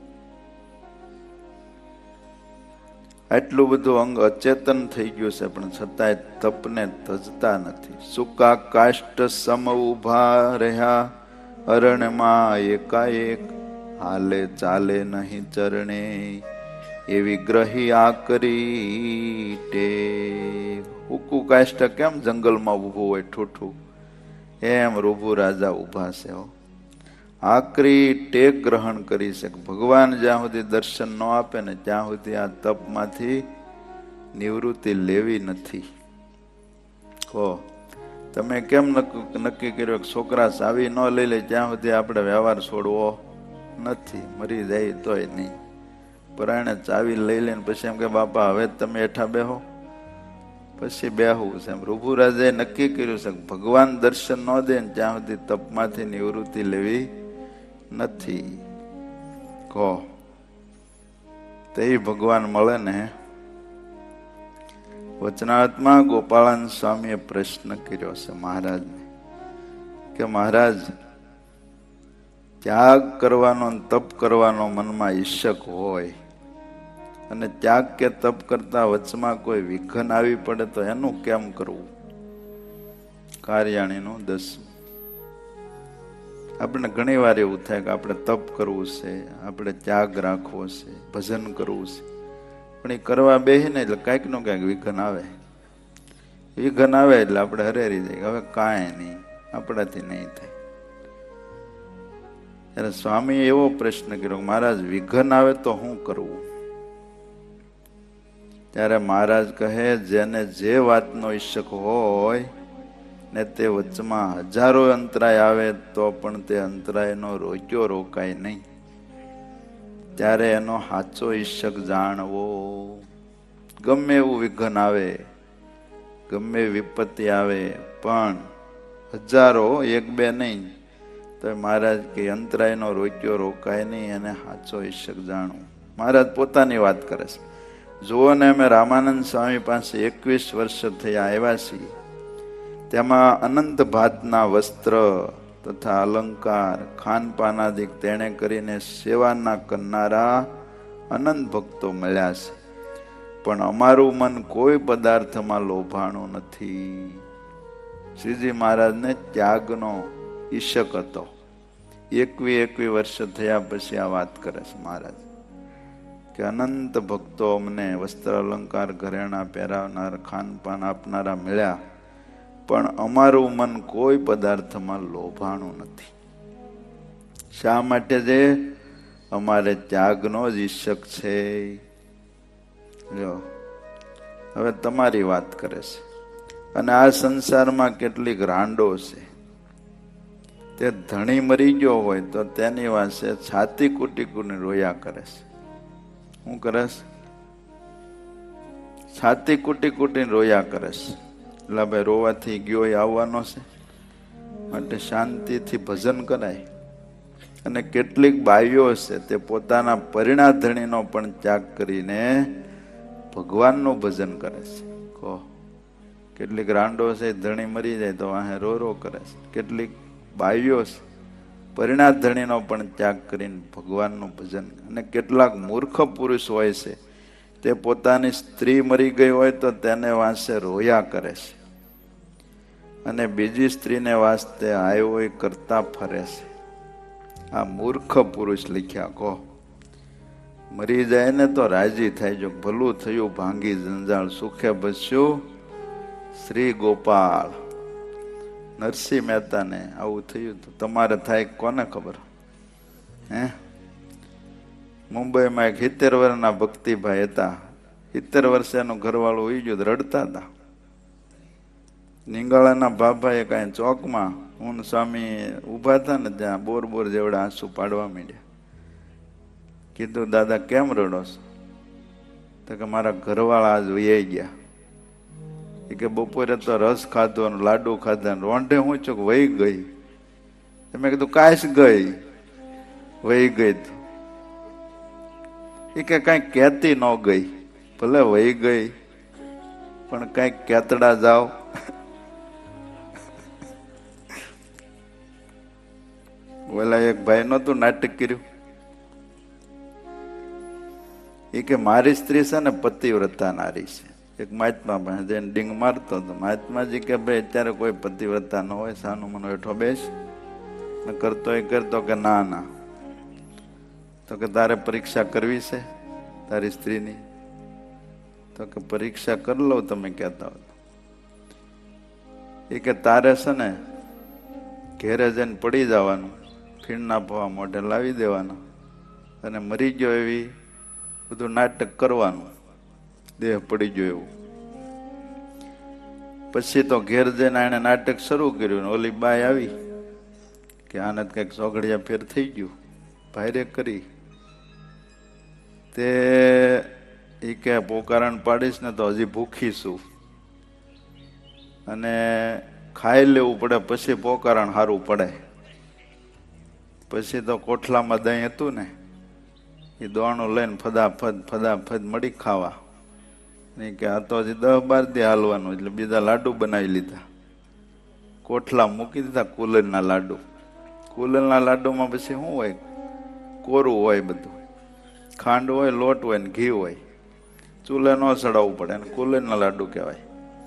આટલું બધું અંગ અચેતન થઈ ગયું છે પણ છતાંય તપને તજતા નથી. સુકા કાષ્ટ સમ ઉભા રહ્યા, અરણ્યમાં એકાએક. હાલે ચાલે નહીં ચરણે, એવી ગ્રહી આ કરી ટેક. હુકુ કાષ્ટ કેમ જંગલમાં ઉભું હોય ઠૂઠું, એમ રૂભુ રાજા ઉભા છે. આકરી ટેક ગ્રહણ કરી છે. ભગવાન જ્યાં સુધી દર્શન ન આપે ને ત્યાં સુધી આ તપમાંથી નિવૃત્તિ લેવી નથી. કહો, તમે કેમ નક્કી કર્યું કે છોકરા ચાવી ન લઈ લે ત્યાં સુધી આપણે વ્યવહાર છોડવો નથી? મરી જાય તોય નહીં. પરાયણે ચાવી લઈ લઈને પછી એમ કે બાપા હવે તમે હેઠા બેહો, પછી બેહવું છે. એમ રૂભુરાજાએ નક્કી કર્યું છે ભગવાન દર્શન ન દે ને ત્યાં સુધી તપમાંથી નિવૃત્તિ લેવી નથી. કહો તે ભગવાન મળે ને. વચનાત્મા ગોપાળાન સ્વામીએ પ્રશ્ન કર્યો છે મહારાજને કે મહારાજ, ત્યાગ કરવાનો તપ કરવાનો મનમાં ઈચ્છક હોય અને ત્યાગ કે તપ કરતા વચમાં કોઈ વિઘન આવી પડે તો એનું કેમ કરવું? કાર્યાણીનું દસમું. આપણે ઘણી વાર એવું થાય કે આપણે તપ કરવું છે, આપણે ત્યાગ રાખવો છે, ભજન કરવું છે, પણ એ કરવા બેસીને એટલે કાંઈક નું કાંઈક વિઘન આવે. વિઘન આવે એટલે આપણે હરેરી જાય, હવે કાંઈ નહીં, આપણાથી નહીં થાય. ત્યારે સ્વામીએ એવો પ્રશ્ન કર્યો, મહારાજ વિઘન આવે તો શું કરવું? ત્યારે મહારાજ કહે, જેને જે વાતનો ઈચ્છક હોય ને તે વચમાં હજારો અંતરાય આવે તો પણ તે અંતરાયનો રોક્યો રોકાય નહીં. ત્યારે એનો સાચો ઈચ્છક જાણવો. ગમે એવું વિઘન આવે, ગમે વિપત્તિ આવે, પણ હજારો, એક બે નહીં, તો મહારાજ કે અંતરાયનો રોક્યો રોકાય નહીં, એને સાચો ઈચ્છક જાણવું. મહારાજ પોતાની વાત કરે છે. જુઓ ને, અમે રામાનંદ સ્વામી પાસે એકવીસ વર્ષ થયા આવ્યા છીએ. તેમાં અનંત ભાતના વસ્ત્ર તથા અલંકાર, ખાનપાનાદિક તેણે કરીને સેવાના કરનારા અનંત ભક્તો મળ્યા છે, પણ અમારું મન કોઈ પદાર્થમાં લોભાણું નથી. શ્રીજી મહારાજને ત્યાગનો ઈશક હતો. એકવી એકવી વર્ષ થયા પછી આ વાત કરે છે મહારાજ કે અનંત ભક્તો અમને વસ્ત્ર અલંકાર ઘરેણા પહેરાવનાર, ખાનપાન આપનારા મળ્યા, પણ અમારું મન કોઈ પદાર્થમાં લોભાણું નથી. શા માટે? જે અમારે ત્યાગનો જ ઈશક છે. જો હવે તમારી વાત કરે છે. અને આ સંસારમાં કેટલીક રાંડો છે, તે ધણી મરી ગયો હોય તો તેની પાસે છાતી કૂટી કૂટી રોયા કરે છે. શું કરે છે? છાતી કૂટી કૂટી રોયા કરે છે. એટલે ભાઈ રોવાથી ગયો એ આવવાનો છે, માટે શાંતિથી ભજન કરાય. અને કેટલીક બાઈઓ છે તે પોતાના પરિણા ધણીનો પણ ત્યાગ કરીને ભગવાનનું ભજન કરે છે. કહો કેટલીક રાંડો છે, ધણી મરી જાય તો વાહે રો રો કરે છે. કેટલીક બાઈઓ છે પરિણા ધણીનો પણ ત્યાગ કરીને ભગવાનનું ભજન. અને કેટલાક મૂર્ખ પુરુષ હોય છે, તે પોતાની સ્ત્રી મરી ગઈ હોય તો તેને વાંસે રોયા કરે છે, અને બીજી સ્ત્રીને વાસ્તે આવ્યો હોય કરતા ફરે છે. આ મૂર્ખ પુરુષ લખ્યા. કહો મરી જાય ને તો રાજી થાય, જો ભલું થયું ભાંગી જંજાળ, સુખે બસ્યું શ્રી ગોપાળ. નરસિંહ મહેતાને આવું થયું તો તમારે થાય કોને ખબર? હે મુંબઈમાં એક સિત્તેર વર્ષના ભક્તિભાઈ હતા. સિત્તેર વર્ષનું ઘરવાળું ઉઈ ગયું, રડતા હતા. નિંગાળાના ભાભાએ કાંઈ ચોકમાં હું સ્વામી ઊભા હતા ને ત્યાં બોર બોર જેવડા આંસુ પાડવા માંડ્યા. કીધું દાદા કેમ રડો છો? તો કે મારા ઘરવાળા આજ વહી ગયા. એ કે બપોરે તો રસ ખાધો, લાડુ ખાધા, રોંઢે હું છું વહી ગઈ. મેં કીધું કાશ ગઈ, વહી ગઈ. તો એ કે કઈ કહેતી ન ગઈ, ભલે વહી ગઈ પણ કઈક કેતડા જાઓ. ઓલા એક ભાઈ નતું નાટક કર્યું, એ કે મારી સ્ત્રી છે ને પતિવ્રતા નારી છે. એક મહાત્મા પાસે જઈને ડીંગ મારતો હતો. મહાત્માજી કે ભાઈ અત્યારે કોઈ પતિવ્રતા ન હોય, સાનું મને હેઠો બેસ ને કરતો એ કરતો કે ના ના. તો કે તારે પરીક્ષા કરવી છે તારી સ્ત્રીની? તો કે પરીક્ષા કરી લઉં તમે કહેતા હો. એ કે તારે છે ને ઘેરે જઈને પડી જવાનું, ખીણના ભવા મોઢે લાવી દેવાના, અને મરી ગયો એવી બધું નાટક કરવાનું, દેહ પડી ગયો એવું. પછી તો ઘેર જઈને એને નાટક શરૂ કર્યું. ઓલી બાઈ આવી કે આને કઈક સોગડિયા ફેર થઈ ગયું, ભાઈરે કરી. તે એ કે પોકારણ પાડીશ ને તો હજી ભૂખી છું, અને ખાઈ લેવું પડે પછી પોકારણ સારું પડે. પછી તો કોઠલામાં દહીં હતું ને એ દોણું લઈને ફદાફદ ફદાફદ મળી ખાવા નહીં કે આ તો હજી દસ બાર દી હાલવાનું, એટલે બીજા લાડુ બનાવી લીધા, કોઠલા મૂકી દીધા કુલરના લાડુ. કુલરના લાડુમાં પછી શું હોય? કોરું હોય બધું, ખાંડ હોય, લોટ હોય ને ઘી હોય, ચૂલે ન ચડાવવું પડે, અને કુલરના લાડુ કહેવાય.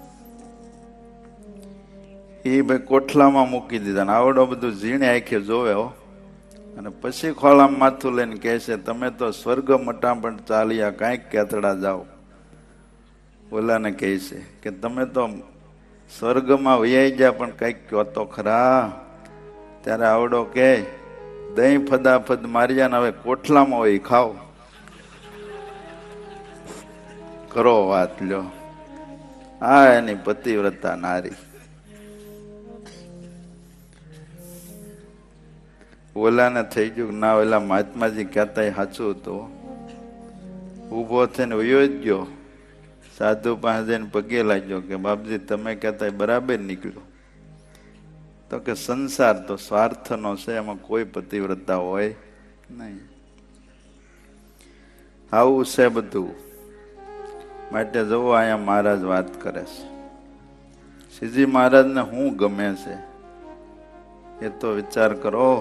એ ભાઈ કોઠલામાં મૂકી દીધા ને આવડો બધું ઝીણે આંખે જોવે હો. અને પછી ખોળામાં માથું લઈને કહે છે, તમે તો સ્વર્ગ મટામણ ચાલ્યા, કાંઈક કેતડા જાઓ. ઓલાને કહે છે કે તમે તો સ્વર્ગમાં વૈયાઈ ગયા, પણ કંઈક કહો તો ખરા. ત્યારે આવડો કે દહીં ફદાફદ માર્યા ને હવે કોઠલામાં હોય ખાઓ. કરો વાત લ્યો. આ એની પતિવ્રતા નારી. ઓલાને થઈ ગયું ના, ઓલા મહાત્માજી કહેતા સાચું હતું. ઉભો થઈને વયો જ ગયો, સાધુ પાસે જઈને પગે લાગ્યો કે બાપજી તમે કહેતા બરાબર નીકળ્યો. તો કે સંસાર તો સ્વાર્થનો છે, એમાં કોઈ પતિવ્રતા હોય નહીં. આવું છે બધું. માટે જુઓ અહીંયા મહારાજ વાત કરે છે. શ્રીજી મહારાજને શું ગમે છે એ તો વિચાર કરો.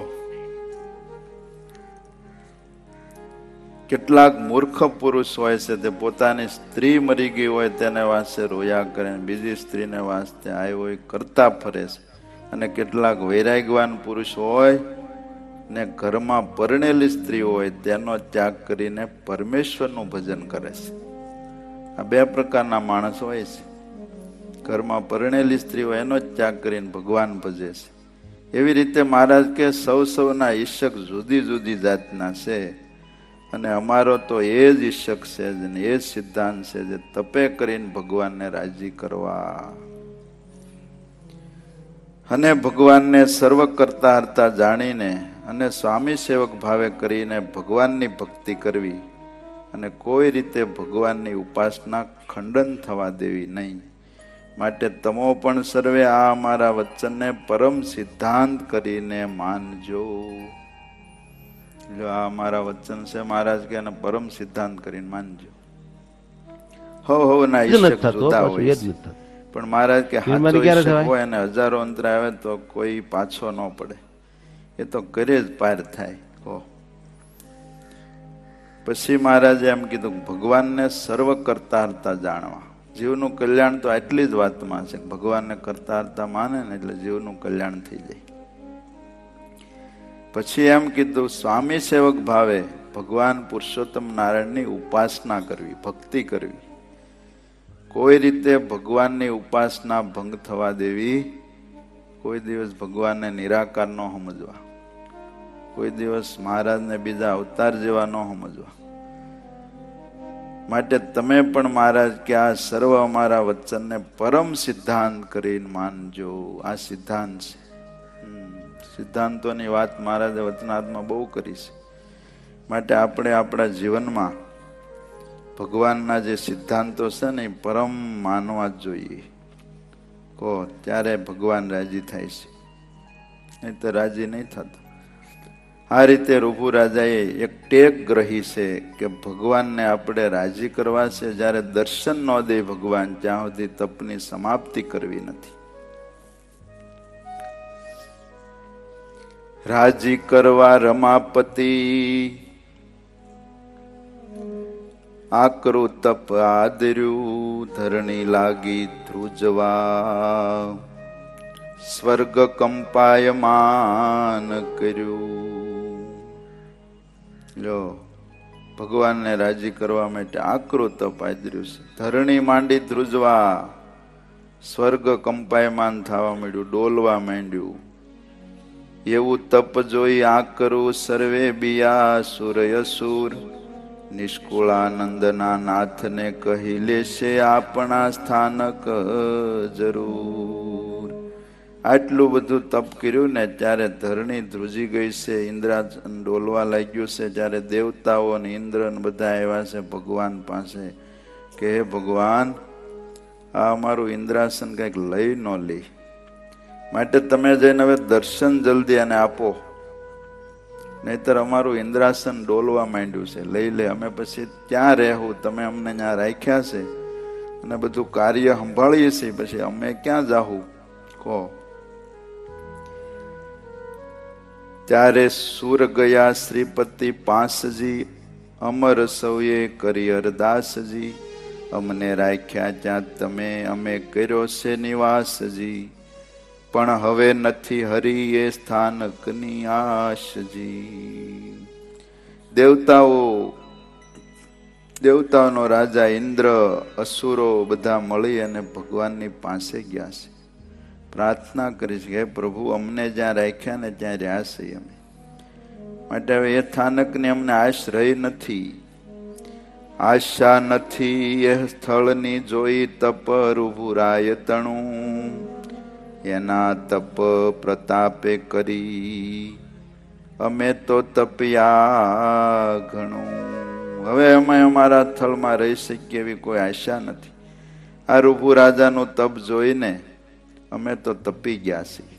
કેટલાક મૂર્ખ પુરુષ હોય છે, તે પોતાની સ્ત્રી મરી ગઈ હોય તેને વાંચે રોયા કરે, બીજી સ્ત્રીને વાંચતે આવ્યો હોય કરતા ફરે છે. અને કેટલાક વૈરાગ્યવાન પુરુષ હોય ને ઘરમાં પરણેલી સ્ત્રી હોય તેનો ત્યાગ કરીને પરમેશ્વરનું ભજન કરે છે. આ બે પ્રકારના માણસ હોય છે. ઘરમાં પરણેલી સ્ત્રી હોય એનો જ ત્યાગ કરીને ભગવાન ભજે છે. એવી રીતે મહારાજ કે સૌ સૌના ઈશક જુદી જુદી જાતના છે, અને અમારો તો એ જ ઈશક છે ને એ જ સિદ્ધાંત છે જે તપે કરીને ભગવાનને રાજી કરવા અને ભગવાનને સર્વ કરતા હરતા જાણીને અને સ્વામી સેવક ભાવે કરીને ભગવાનની ભક્તિ કરવી, અને કોઈ રીતે ભગવાનની ઉપાસના ખંડન થવા દેવી નહીં. માટે તમો પણ સર્વે આ અમારા વચનને પરમ સિદ્ધાંત કરીને માનજો. જો આ અમારા વચન છે મહારાજ કે એને પરમ સિદ્ધાંત કરીને માનજો. હો હો ના ઈશક જુદા હોય છે, પણ મહારાજ કે હાચો ઈશક હોય અને હજારો અંતર આવે તો કોઈ પાછો ન પડે, એ તો કરે જ પાર થાય. હો પછી મહારાજે એમ કીધું ભગવાનને સર્વ કરતા હરતા જાણવા. જીવનું કલ્યાણ તો આટલી જ વાતમાં છે. ભગવાનને કરતા હરતા માને ને એટલે જીવનું કલ્યાણ થઈ જાય. પછી એમ કીધું સ્વામી સેવક ભાવે ભગવાન પુરુષોત્તમ નારાયણની ઉપાસના કરવી, ભક્તિ કરવી. કોઈ રીતે ભગવાનની ઉપાસના ભંગ થવા દેવી, કોઈ દિવસ ભગવાનને નિરાકાર ન સમજવા, કોઈ દિવસ મહારાજને બીજા અવતાર જેવા ન સમજવા. માટે તમે પણ મહારાજ કે આ સર્વ અમારા વચનને પરમ સિદ્ધાંત કરીને માનજો. આ સિદ્ધાંત છે. સિદ્ધાંતોની વાત મહારાજે વચનાત્મા બહુ કરી છે. માટે આપણે આપણા જીવનમાં ભગવાનના જે સિદ્ધાંતો છે ને એ પરમ માનવા જ જોઈએ. કહો ત્યારે ભગવાન રાજી થાય છે, નહીં તો રાજી નહીં થતો. આ રીતે રૂપુ રાજાએ એક ટેક ગ્રહી છે કે ભગવાનને આપણે રાજી કરવા છે. જ્યારે દર્શન ન દે ભગવાન ત્યાં સુધી તપની સમાપ્તિ કરવી નથી. રાજી કરવા રમાપતિ આકરું તપ આદર્યું, ધરણી લાગી ધ્રુજવા, સ્વર્ગ કંપાયમાન કર્યું. જો ભગવાનને રાજી કરવા માટે આકરું તપ આદર્યું છે. ધરણી માંડી ધ્રુજવા, સ્વર્ગ કંપાયમાન થવા માંડ્યું, ડોલવા માંડ્યું. એવું તપ જોઈ આકરું સર્વે બિયા સુરયસુર, નિષ્કુળાનંદના નાથને કહી લેશે આપણા સ્થાનક જરૂર. આટલું બધું તપ કર્યું ને ત્યારે ધરણી ધ્રુજી ગઈ છે, ઇન્દ્રાસન ડોલવા લાગ્યું છે. ત્યારે દેવતાઓ ને ઇન્દ્ર ને બધા આવ્યા છે ભગવાન પાસે કે હે ભગવાન, આ અમારું ઇન્દ્રાસન કંઈક લઈ ન લે, માટે તમે જઈને હવે દર્શન જલ્દી અને આપો. નહીતર અમારું ઇન્દ્રાસન ડોલવા માંડ્યું છે, લઈ લે, અમે પછી ત્યાં રહેવું, તમે અમને ત્યાં રાખ્યા છે અને બધું કાર્ય સંભાળીએ છીએ, પછી અમે ક્યાં જાહું કહો. ત્યારે સુર ગયા શ્રીપતિ પાંસજી, અમર સૌએ કરી અરદાસજી, અમને રાખ્યા ત્યાં તમે, અમે કર્યો છે નિવાસજી, પણ હવે નથી હરી એ સ્થાનકની આશજી. દેવતાઓ દેવતાઓનો રાજા ઇન્દ્ર, અસુરો બધા મળી અને ભગવાનની પાસે ગયા છે, પ્રાર્થના કરી છે, પ્રભુ અમને જ્યાં રાખ્યા ને ત્યાં રહ્યા છીએ અમે, માટે હવે એ સ્થાનકની અમને આશ રહી નથી, આશા નથી એ સ્થળની જોઈ, તપ રૂભુરાય તણું, એના તપ પ્રતાપે કરી અમે તો તપ્યા ઘણું. હવે અમે અમારા સ્થળમાં રહી શકીએ એવી કોઈ આશા નથી. આ રૂભુ રાજાનું તપ જોઈને અમે તો તપી ગયા છીએ.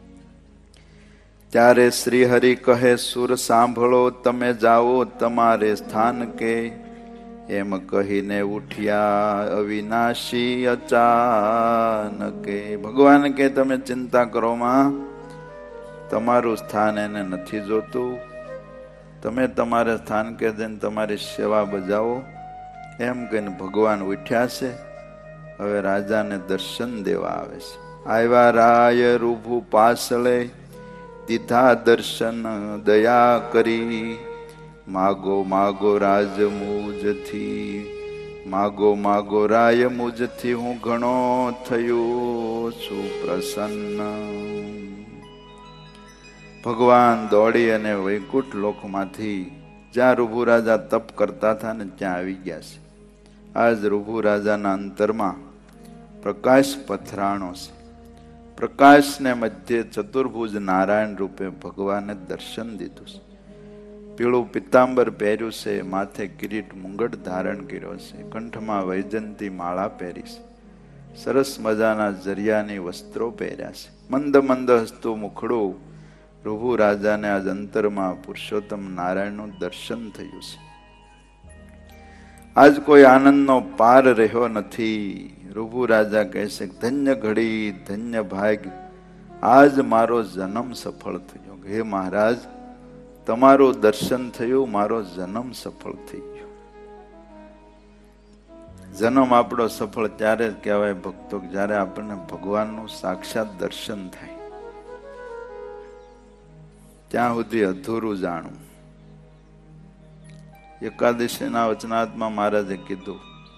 ત્યારે શ્રી હરિ કહે સુર સાંભળો, તમે જાઓ તમારે સ્થાન કે, એમ કહીને ઉઠ્યા અવિનાશી અચાનકે. ભગવાન કે તમે ચિંતા કરો માં, તમારું સ્થાન એને નથી જોતું, તમે તમારે સ્થાન કે જઈને તમારી સેવા બજાવો. એમ કહીને ભગવાન ઉઠ્યા છે. હવે રાજાને દર્શન દેવા આવે છે. આવ્યા રાય રૂભુ પાસળે, દીધા દર્શન દયા કરી, માગો માગો રાજ મુજથી, માગો માગો રાય મુજથી, હું ઘણો થયો છું પ્રસન્ન. ભગવાન દોડી અને વૈકુંઠ લોકમાંથી જ્યાં રૂભુ રાજા તપ કરતા હતા ને ત્યાં આવી ગયા છે. આજ રૂભુ રાજાના અંતરમાં પ્રકાશ પથરાણો છે. પ્રકાશને મધ્ય ચતુર્ભુજ નારાયણ રૂપે ભગવાને દર્શન દીધું છે. પીળું પિત્તાંબર પહેર્યું છે, માથે કિરીટ મુંગટ ધારણ કર્યો છે, કંઠમાં વૈજંતી માળા પહેરી છે, સરસ મજાના જરિયાની વસ્ત્રો પહેર્યા છે, મંદ મંદ હસતું મુખડું. રૂભુ રાજાને આજ અંતરમાં પુરુષોત્તમ નારાયણનું દર્શન થયું છે. આજ કોઈ આનંદનો પાર રહ્યો નથી. રૂભુ રાજા કહે છે, ધન્ય ઘડી, ધન્ય ભાગ, આજ મારો જન્મ સફળ થયો. હે મહારાજ, તમારું દર્શન થયું, મારો જન્મ સફળ થઈ ગયો. જન્મ આપણો સફળ ત્યારે જ કહેવાય ભક્તો, જ્યારે આપણને ભગવાનનું સાક્ષાત દર્શન થાય. ત્યાં સુધી અધૂરું જાણવું. એકાદશીના વચનાત્મા મહારાજે કીધું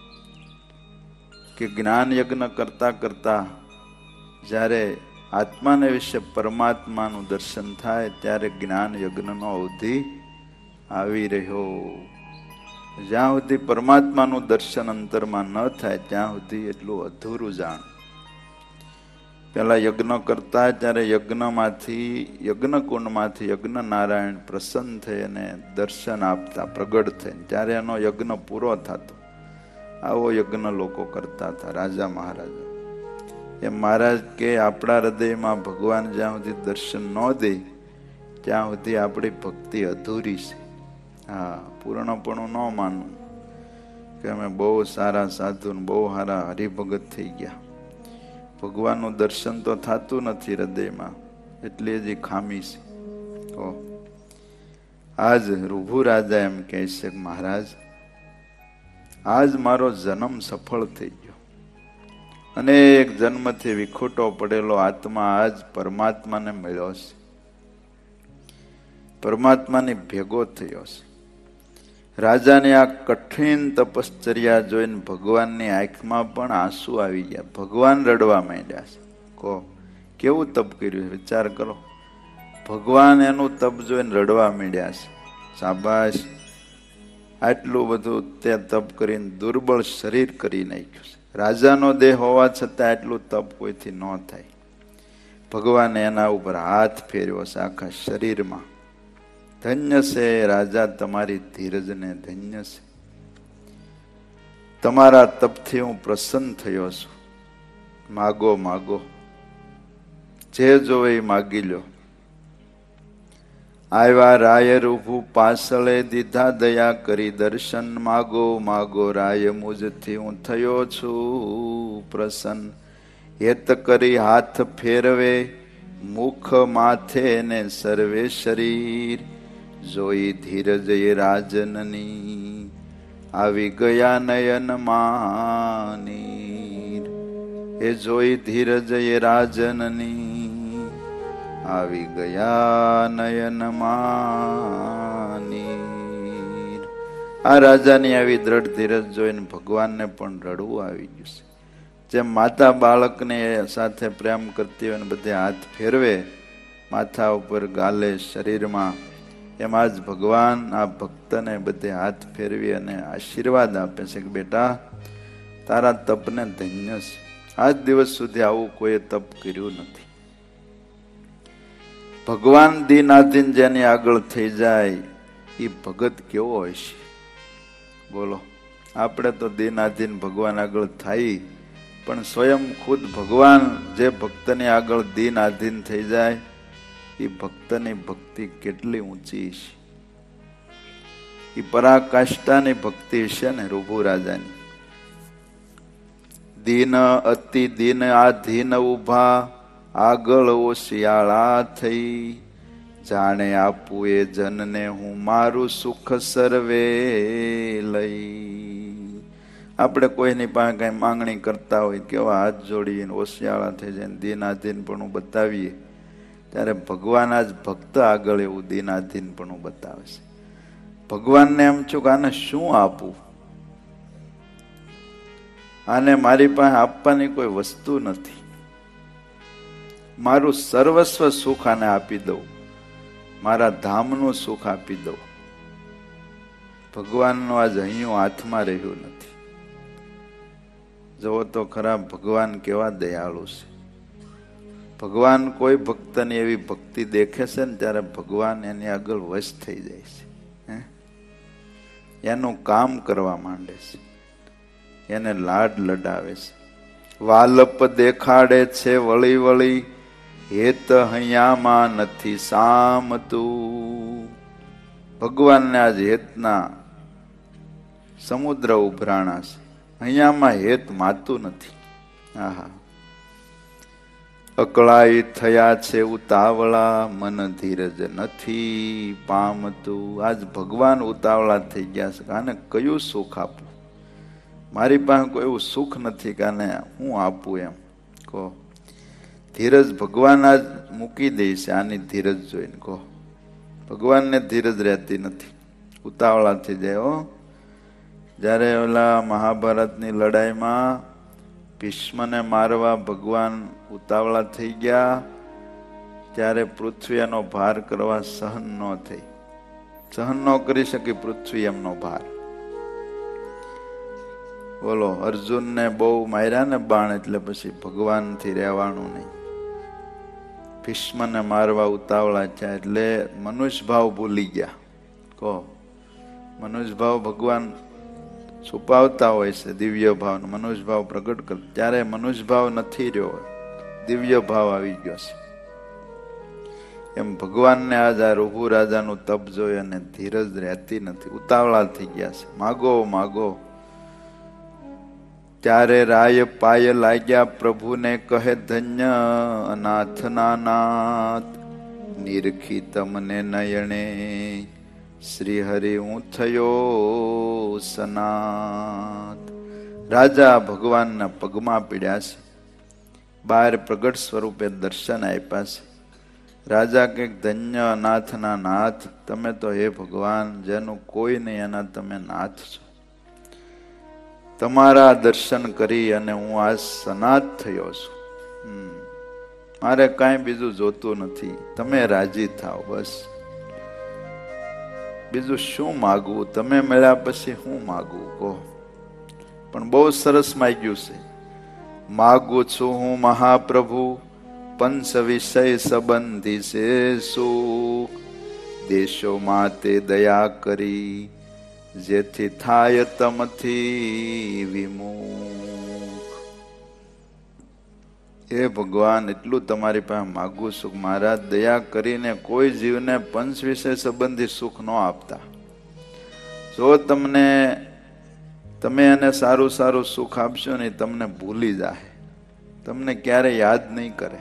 કે જ્ઞાન યજ્ઞ કરતા કરતા જ્યારે આત્માને વિશે પરમાત્માનું દર્શન થાય ત્યારે જ્ઞાન યજ્ઞનો અવધિ આવી રહ્યો. જ્યાં સુધી પરમાત્માનું દર્શન અંતરમાં ન થાય ત્યાં સુધી એટલું અધૂરું જાણ. પેલા યજ્ઞ કરતા ત્યારે યજ્ઞમાંથી યજ્ઞ કુંડમાંથી યજ્ઞ નારાયણ પ્રસન્ન થઈ અને દર્શન આપતા પ્રગટ થઈને, ત્યારે એનો યજ્ઞ પૂરો થતો. આવો યજ્ઞ લોકો કરતા હતા રાજા મહારાજા. એ મહારાજ કે આપણા હૃદયમાં ભગવાન જ્યાં સુધી દર્શન ન દે ત્યાં સુધી આપણી ભક્તિ અધૂરી છે. હા, પૂર્ણપણું ન માનવું કે અમે બહુ સારા સાધુ બહુ સારા હરિભગત થઈ ગયા, ભગવાનનું દર્શન તો થતું નથી હૃદયમાં, એટલે જ ખામી છે. આજ રૂભુ રાજા એમ કહે છે, મહારાજ આજ મારો જન્મ સફળ થઈ ગયો. અનેક જન્મથી વિખૂટો પડેલો આત્મા આજ પરમાત્માને મળ્યો છે, પરમાત્માની ભેગો થયો છે. રાજાની આ કઠિન તપશ્ચર્યા જોઈને ભગવાનની આંખમાં પણ આંસુ આવી ગયા. ભગવાન રડવા માંડ્યા છે. કહો કેવું તપ કર્યું, વિચાર કરો. ભગવાન એનું તપ જોઈને રડવા માંડ્યા છે. શાબાશ, આટલું બધું તે તપ કરીને દુર્બળ શરીર કરી નાખ્યું છે. રાજાનો દેહ હોવા છતાં આટલું તપ કોઈથી ન થાય. ભગવાને એના ઉપર હાથ ફેર્યો છે આખા શરીરમાં. ધન્ય છે રાજા, તમારી ધીરજને ધન્ય છે. તમારા તપથી હું પ્રસન્ન થયો છું. માગો માગો, જે જોવે એ માગી લો. આવ્યા રાય રૂભું પાસળે દીધા દયા કરી દર્શન માગો માગો રાય મુજથી હું થયો છું પ્રસન્ન હેત કરી હાથ ફેરવે મુખ માથે ને સર્વે શરીર જોઈ ધીરજ એ રાજનની આવી ગયા નયન માનીર એ જોઈ ધીરજ એ રાજનની આવી ગયા નયન માનીર. આ રાજાની આવી દ્રઢ ધીરજ જોઈને ભગવાનને પણ રડવું આવી ગયું છે. જેમ માતા બાળકને સાથે પ્રેમ કરતી હોય ને બધે હાથ ફેરવે માથા ઉપર ગાલે શરીરમાં, એમાં જ ભગવાન આ ભક્તને બધે હાથ ફેરવી અને આશીર્વાદ આપે છે કે બેટા તારા તપને ધન્ય છે. આજ દિવસ સુધી આવું કોઈ તપ કર્યું નથી. ભગવાન દીનાધીન જેની આગળ થઈ જાય એ ભગત કેવો હશે બોલો. આપણે તો દીનાધીન ભગવાન આગળ થાય, પણ સ્વયં ખુદ ભગવાન જે ભક્તની આગળ દીનાધીન થઈ જાય એ ભક્તની ભક્તિ કેટલી ઊંચી છે. એ પરાકાષ્ઠાની ભક્તિ છે ને રૂભુ રાજાની. દીન અતિ દીન આધીન ઉભા આગળ ઓશિયાળા થઈ જાણે આપું એ જનને હું મારું સુખ સર્વે લઈ. આપણે કોઈની પાસે કઈ માંગણી કરતા હોય કેવા હાથ જોડીને ઓશિયાળા થઈ જાય દીનાધીન પણ બતાવીએ, ત્યારે ભગવાન આજ ભક્ત આગળ એવું દીનાધીન પણ બતાવે છે. ભગવાનને એમ છું કે આને શું આપું, આને મારી પાસે આપવાની કોઈ વસ્તુ નથી, મારું સર્વસ્વ સુખ આને આપી દઉં, મારા ધામનું સુખ આપી દઉં. ભગવાનનું આજ અહીંયા હાથમાં રહ્યું નથી. જુઓ તો ખરા ભગવાન કેવા દયાળુ છે. ભગવાન કોઈ ભક્તની એવી ભક્તિ દેખે છે ને ત્યારે ભગવાન એની આગળ વશ થઈ જાય છે, એનું કામ કરવા માંડે છે, એને લાડ લડાવે છે, વાલપ દેખાડે છે વળી વળી હેત હૈયામાં નથી સામતું. ભગવાનને આજ હેતના સમુદ્ર ઉભરાણા છે, અહીંયામાં હેત માતું નથી. આહા, અકળાઈ થયા છે ઉતાવળા મન ધીરજ નથી પામતું. આજ ભગવાન ઉતાવળા થઈ ગયા છે કે આને કયું સુખ આપવું, મારી પાસે કોઈ એવું સુખ નથી કે આને હું આપું એમ કહો. ધીરજ ભગવાન આજ મૂકી દે છે આની ધીરજ જોઈને કહો. ભગવાનને ધીરજ રહેતી નથી, ઉતાવળા થઈ જાય. હો, જ્યારે ઓલા મહાભારતની લડાઈમાં ભીષ્મને મારવા ભગવાન ઉતાવળા થઈ ગયા ત્યારે પૃથ્વી એનો ભાર કરવા સહન ન થઈ, સહન ન કરી શકી પૃથ્વી એમનો ભાર. બોલો, અર્જુનને બહુ માર્યા ને બાણ એટલે પછી ભગવાનથી રહેવાનું નહીં. ભીષ્મને મારવા ઉતાવળા થયા એટલે મનુષ્ય ભાવ ભૂલી ગયા. કહો, મનુષ્ય ભાવ ભગવાન છુપાવતા હોય છે, દિવ્ય ભાવ મનુષ્ય ભાવ પ્રગટ કર, ત્યારે મનુષ્ય ભાવ નથી રહ્યો, દિવ્ય ભાવ આવી ગયો છે. એમ ભગવાનને આજ આ રૂભુ રાજાનું તપ જોઈ અને ધીરજ રહેતી નથી, ઉતાવળા થઈ ગયા છે. માગો માગો ત્યારે રાય પાય લાગ્યા પ્રભુને કહે ધન્ય અનાથના નાથ નિરખી તમને નયણે શ્રી હરિ હું થયો સનાત. રાજા ભગવાનના પગમાં પીડ્યા છે, બહાર પ્રગટ સ્વરૂપે દર્શન આપ્યા છે. રાજા કે ધન્ય અનાથના નાથ, તમે તો હે ભગવાન જેનું કોઈ નહીં એના તમે નાથ છો. તમારા દર્શન કરી અને હું આ સનાત થયો છું. મારે કાંઈ બીજું જોતું નથી, તમે રાજી થાવ બસ. બીજું શું માગવું, તમે મળ્યા પછી શું માગવું કહો. પણ બહુ સરસ માગ્યું છે. માગું છું હું મહાપ્રભુ પંચ વિષય સંબંધી છે સુખ, દેશો માતે દયા કરી જેથી થાય તમથી વિમુખ. હે ભગવાન, એટલું તમારી પાસે માગું છું કે મહારાજ દયા કરીને કોઈ જીવને પંચ વિષય સંબંધી સુખ ન આપતા. જો તમને તમે એને સારું સારું સુખ આપશો ને, તમને ભૂલી જાય, તમને ક્યારે યાદ નહીં કરે.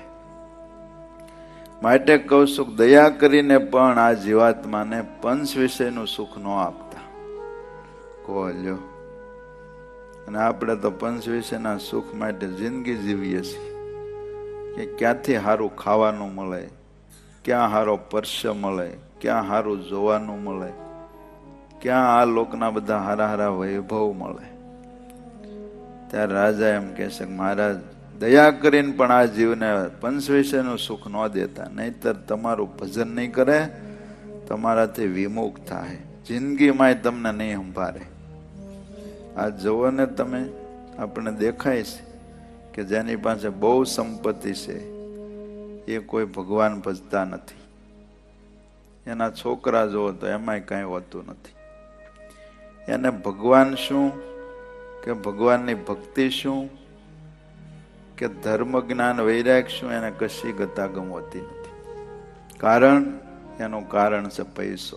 માટે કહું છું, દયા કરીને પણ આ જીવાત્માને પંચ વિષયનું સુખ ન આપતા. કહો લ્યો. અને આપણે તો પંચ વિષયના સુખ માટે જિંદગી જીવીએ છીએ કે ક્યાંથી સારું ખાવાનું મળે, ક્યાં સારો પરસ્ય મળે, ક્યાં સારું જોવાનું મળે, ક્યાં આ લોકના બધા હારા હારા વૈભવ મળે. ત્યારે રાજા એમ કહે છે કે મહારાજ દયા કરીને પણ આ જીવને પંચ વિષયનું સુખ ન દેતા, નહીતર તમારું ભજન નહીં કરે, તમારાથી વિમુખ થાય, જિંદગીમાં તમને નહીં સંભાળે. આ જુઓ ને તમે, આપણે દેખાય છે કે જેની પાસે બહુ સંપત્તિ છે એ કોઈ ભગવાન ભજતા નથી. એના છોકરા જુઓ તો એમાંય કાંઈ હોતું નથી. એને ભગવાન શું કે ભગવાનની ભક્તિ શું કે ધર્મ જ્ઞાન વૈરાગ શું, એને કશી ગતાગમ હોતી નથી. કારણ એનું કારણ છે પૈસો.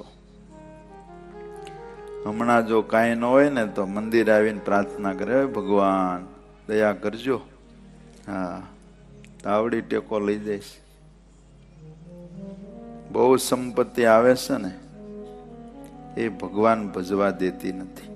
હમણાં જો કાંઈ ન હોય ને તો મંદિર આવીને પ્રાર્થના કરે, ભગવાન દયા કરજો. હા, તાવડી ટેકો લઈ જઈશ. બહુ સંપત્તિ આવે છે ને એ ભગવાન ભજવા દેતી નથી.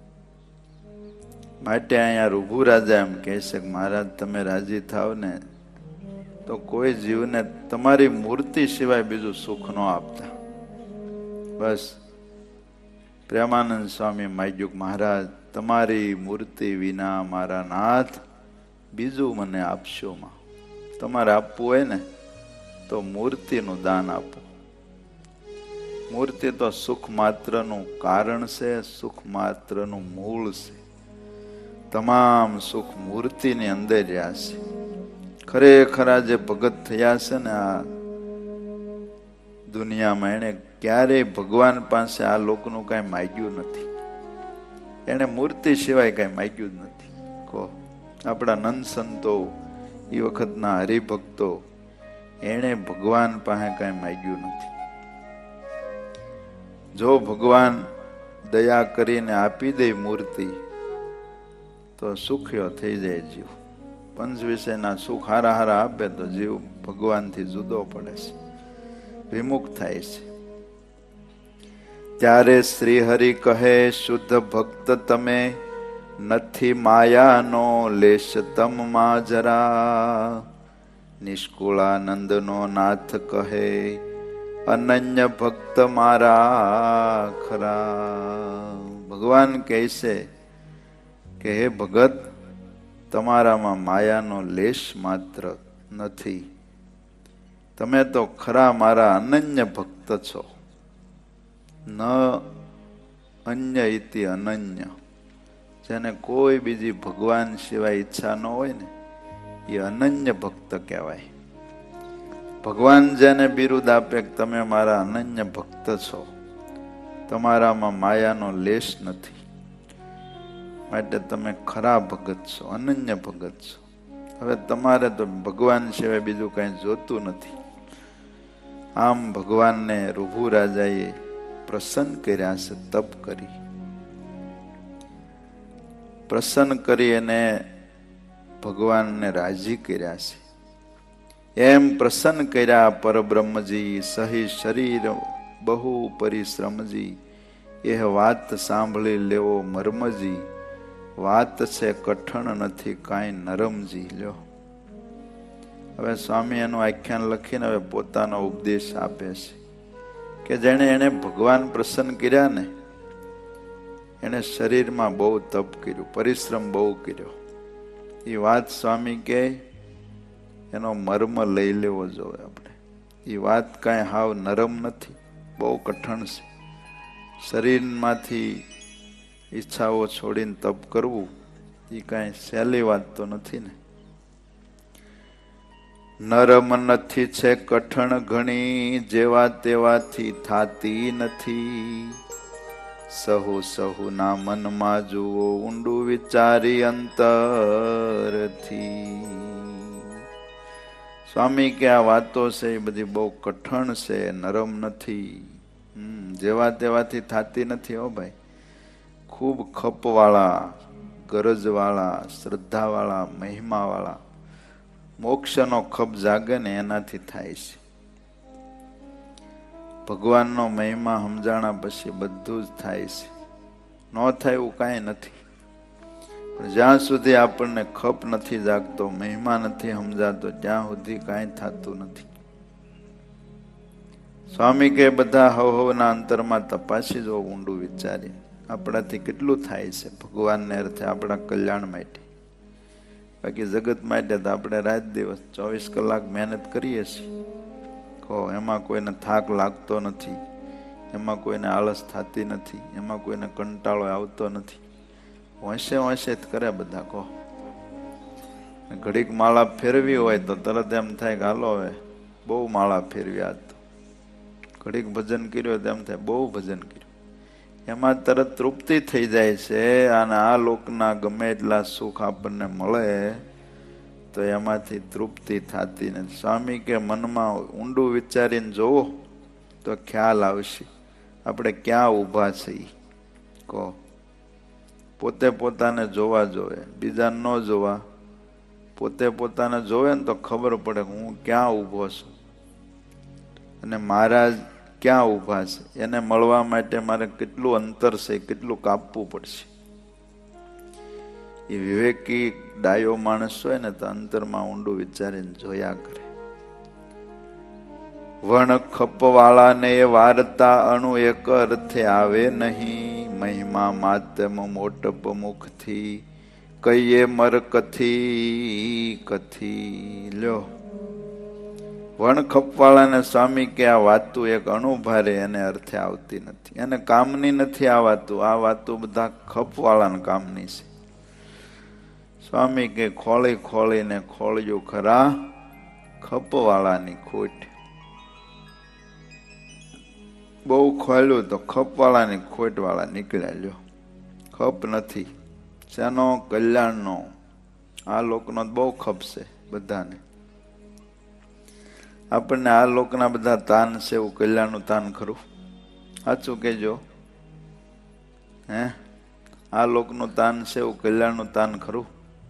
માટે અહીંયા રૂભુ રાજા એમ કહે છે કે મહારાજ તમે રાજી થાવ ને તો કોઈ જીવને તમારી મૂર્તિ સિવાય બીજું સુખ ન આપતા. બસ પ્રેમાનંદ સ્વામી માગ્યું કે મહારાજ તમારી મૂર્તિ વિના મારા નાથ બીજું મને આપશો માં. તમારે આપવું હોય ને તો મૂર્તિનું દાન આપો. મૂર્તિ તો સુખ માત્રનું કારણ છે, સુખ માત્રનું મૂળ છે. તમામ સુખ મૂર્તિની અંદર રહ્યા છે. ખરેખર જે ભગત થયા છે ને આ દુનિયામાં, એને ક્યારેય ભગવાન પાસે આ લોકનું કાંઈ માગ્યું નથી. એને મૂર્તિ સિવાય કાંઈ માગ્યું જ નથી. કહો આપણા નંદ સંતો એ વખતના હરિભક્તો, એને ભગવાન પાસે કાંઈ માગ્યું નથી. જો ભગવાન દયા કરીને આપી દે મૂર્તિ તો સુખ્યો થઈ જાય જીવ. પંચ વિષયના સુખ હારા હારા આપે તો જીવ ભગવાનથી જુદો પડે છે, વિમુખ થાય છે. ત્યારે શ્રી હરિ કહે શુદ્ધ ભક્ત તમે, નથી માયાનો લેશ તમમાં જરા. નિષ્કુળાનંદનો નાથ કહે અનન્ય ભક્ત મારા ખરા. ભગવાન કહે છે કે હે ભગત, તમારામાં માયાનો લેશ માત્ર નથી. તમે તો ખરા મારા અનન્ય ભક્ત છો. ન અન્ય ઇતિ અનન્ય. જેને કોઈ બીજી ભગવાન સિવાય ઈચ્છા ન હોય ને એ અનન્ય ભક્ત કહેવાય. ભગવાન જેને બિરુદ આપે કે તમે મારા અનન્ય ભક્ત છો, તમારામાં માયાનો લેશ નથી, માટે તમે ખરા ભગત છો, અનન્ય ભગત છો. હવે તમારે તો ભગવાન સિવાય બીજું કઈ જોતું નથી. આમ ભગવાનને રૂભુ રાજાએ પ્રસન્ન કર્યા છે. તપ કરી પ્રસન્ન કરી એને ભગવાનને રાજી કર્યા છે. એમ પ્રસન્ન કર્યા પરબ્રહ્મજી, સહી શરીર બહુ પરિશ્રમજી. એ વાત સાંભળી લેવો મર્મજી, વાત છે કઠણ નથી કાંઈ નરમજી. લ્યો, હવે સ્વામી એનું આખ્યાન લખીને હવે પોતાનો ઉપદેશ આપે છે કે જેને એને ભગવાન પ્રસન્ન કર્યા ને એને શરીરમાં બહુ તપ કર્યું, પરિશ્રમ બહુ કર્યો. એ વાત સ્વામી કે એનો મર્મ લઈ લેવો જોઈએ આપણે. એ વાત કાંઈ હાવ નરમ નથી, બહુ કઠણ છે. શરીરમાંથી ઈચ્છાઓ છોડીને તપ કરવું એ કાંઈ સહેલી વાત તો નથી ને. નરમ નથી છે કઠણ ઘણી, જેવા તેવાથી થાતી નથી. સહુ સહુ ના મનમાં જુઓ ઊંડું વિચારી અંતરથી. સ્વામી કે આ વાતો છે એ બધી બહુ કઠણ છે, નરમ નથી. હમ જેવા તેવાથી થતી નથી હો ભાઈ. ખૂબ ખપવાળા, ગરજવાળા, શ્રદ્ધાવાળા, મહિમાવાળા, મોક્ષનો ખપ જાગે ને એનાથી થાય છે. ભગવાનનો મહિમા સમજાણા પછી બધું જ થાય છે. ન થાય એવું કાંઈ નથી. પણ જ્યાં સુધી આપણને ખપ નથી જાગતો, મહિમા નથી સમજાતો, ત્યાં સુધી કાંઈ થતું નથી. સ્વામી કે બધા હવ હવના અંતરમાં તપાસી જો, ઊંડું વિચારી આપણાથી કેટલું થાય છે ભગવાનને અર્થે, આપણા કલ્યાણ માટે. બાકી જગત માટે તો આપણે રાત દિવસ ચોવીસ કલાક મહેનત કરીએ છીએ. કહો એમાં કોઈને થાક લાગતો નથી, એમાં કોઈને આળસ થતી નથી, એમાં કોઈને કંટાળો આવતો નથી. હોંશે હોંશે જ કરે બધા. કહો ઘડીક માળા ફેરવી હોય તો તરત એમ થાય કે હાલો હવે બહુ માળા ફેરવી. આજ તો ઘડીક ભજન કર્યું તો એમ થાય બહુ ભજન કર્યું. એમાં તરત તૃપ્તિ થઈ જાય છે. અને આ લોકના ગમે એટલા સુખ આપણને મળે તો એમાંથી તૃપ્તિ થતી નથી. સ્વામી કે મનમાં ઊંડું વિચારીને જોવો તો ખ્યાલ આવશે આપણે ક્યાં ઊભા છીએ. કહો પોતે પોતાને જોવા જોવે, બીજા ન જોવા. પોતે પોતાને જોવે ને તો ખબર પડે હું ક્યાં ઊભો છું અને મહારાજ ક્યાં ઊભા છે. એને મળવા માટે મારે કેટલું અંતર છે, કેટલું કાપવું પડશે. એ વિવેકી ડાયો માણસ હોય ને તો અંતરમાં ઊંડું વિચારીને જોયા કરે. વણ ખપવાળાને એ વાર્તા અણુ એક અર્થે આવે નહીં. મહિમા માતમ મોટપ મુખથી કહીએ મર કથી કથી. લ્યો વણ ખપવાળાને સ્વામી કે આ વાતું એક અણુભારે એને અર્થે આવતી નથી, એને કામની નથી. આ વાતું આ વાતું બધા ખપવાળાને કામની છે. સ્વામી કે ખોળી ખોળીને ખોળ્યું ખરા ખપવાળાની ખોટ. બહુ ખોલ્યું તો ખપવાળાની ખોટ વાળા નીકળ્યા. લ્યો ખપ નથી શેનો? કલ્યાણનો. આ લોકનો બહુ ખપ છે બધાને. આપણને આ લોકના બધા તાન છે, એવું કલ્યાણનું તાન ખરું? સાચું કહેજો. હે આ લોકનું તાન છે એવું કલ્યાણનું તાન ખરું?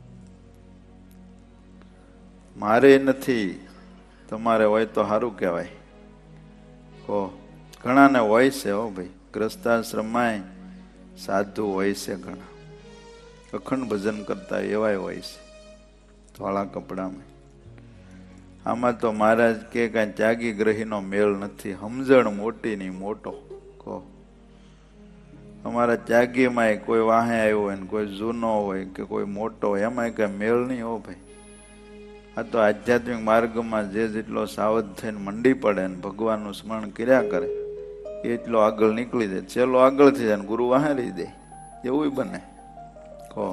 મારે નથી, તમારે હોય તો સારું કહેવાય. કહો ઘણાને હોય છે હો ભાઈ. ગ્રસ્તાશ્રમમાં સાધુ હોય છે ઘણા, અખંડ ભજન કરતા એવાય હોય છે ધોળા કપડામાં. આમાં તો મહારાજ કે કાંઈ ત્યાગી ગ્રહીનો મેળ નથી. સમજણ મોટી નહીં મોટો. કહો અમારા ત્યાગીમાં કોઈ વાહે આવ્યો હોય ને કોઈ જૂનો હોય કે કોઈ મોટો હોય, એમાં કઈ મેળ નહીં હો ભાઈ. આ તો આધ્યાત્મિક માર્ગમાં જે જેટલો સાવધ થઈને મંડી પડે ને ભગવાનનું સ્મરણ કર્યા કરે એટલો આગળ નીકળી જાય. ચેલો આગળ થઈ જાય ને ગુરુ વહારી દે, એવું બને. કહો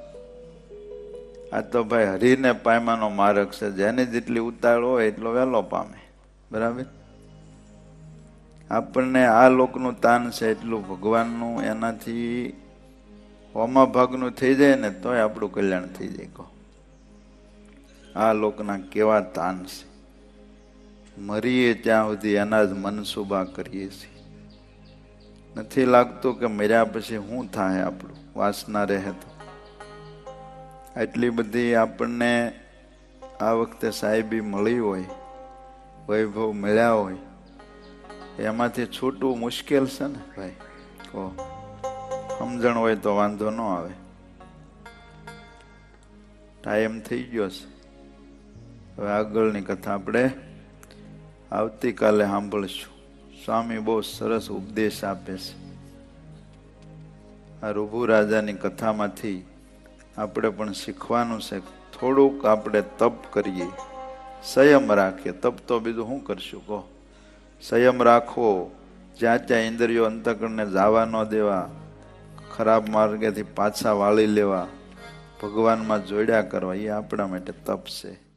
આ તો ભાઈ હરીને પાયમાનો માર્ગ છે. જેને જેટલી ઉતાળ હોય એટલો વહેલો પામે. બરાબર. આપણને આ લોકનું તાન છે એટલું ભગવાનનું એનાથી હોમા ભાગનું થઈ જાય ને તોય આપણું કલ્યાણ થઈ જાય. કહો આ લોકના કેવા તાન છે. મરીએ ત્યાં સુધી એના જ મનસુબા કરીએ છીએ. નથી લાગતું કે મર્યા પછી શું થાય આપણું? વાસના રહે તો. આટલી બધી આપણને આ વખતે સાહેબી મળી હોય, વૈભવ મળ્યા હોય, એમાંથી છૂટવું મુશ્કેલ છે ને ભાઈ. કહો સમજણ હોય તો વાંધો ન આવે. ટાઈમ થઈ ગયો છે. હવે આગળની કથા આપણે આવતીકાલે સાંભળશું. સ્વામી બહુ સરસ ઉપદેશ આપે છે. આ ઋભુ રાજાની કથામાંથી આપણે પણ શીખવાનું છે. થોડુંક આપણે તપ કરીએ, સંયમ રાખીએ. તપ તો બીજું શું કરશું? કહો સંયમ રાખવો. જ્યાં ત્યાં ઇન્દ્રિયો અંતકરણને જવા ન દેવા, ખરાબ માર્ગેથી પાછા વાળી લેવા, ભગવાનમાં જોડ્યા કરવા, એ આપણા માટે તપ છે.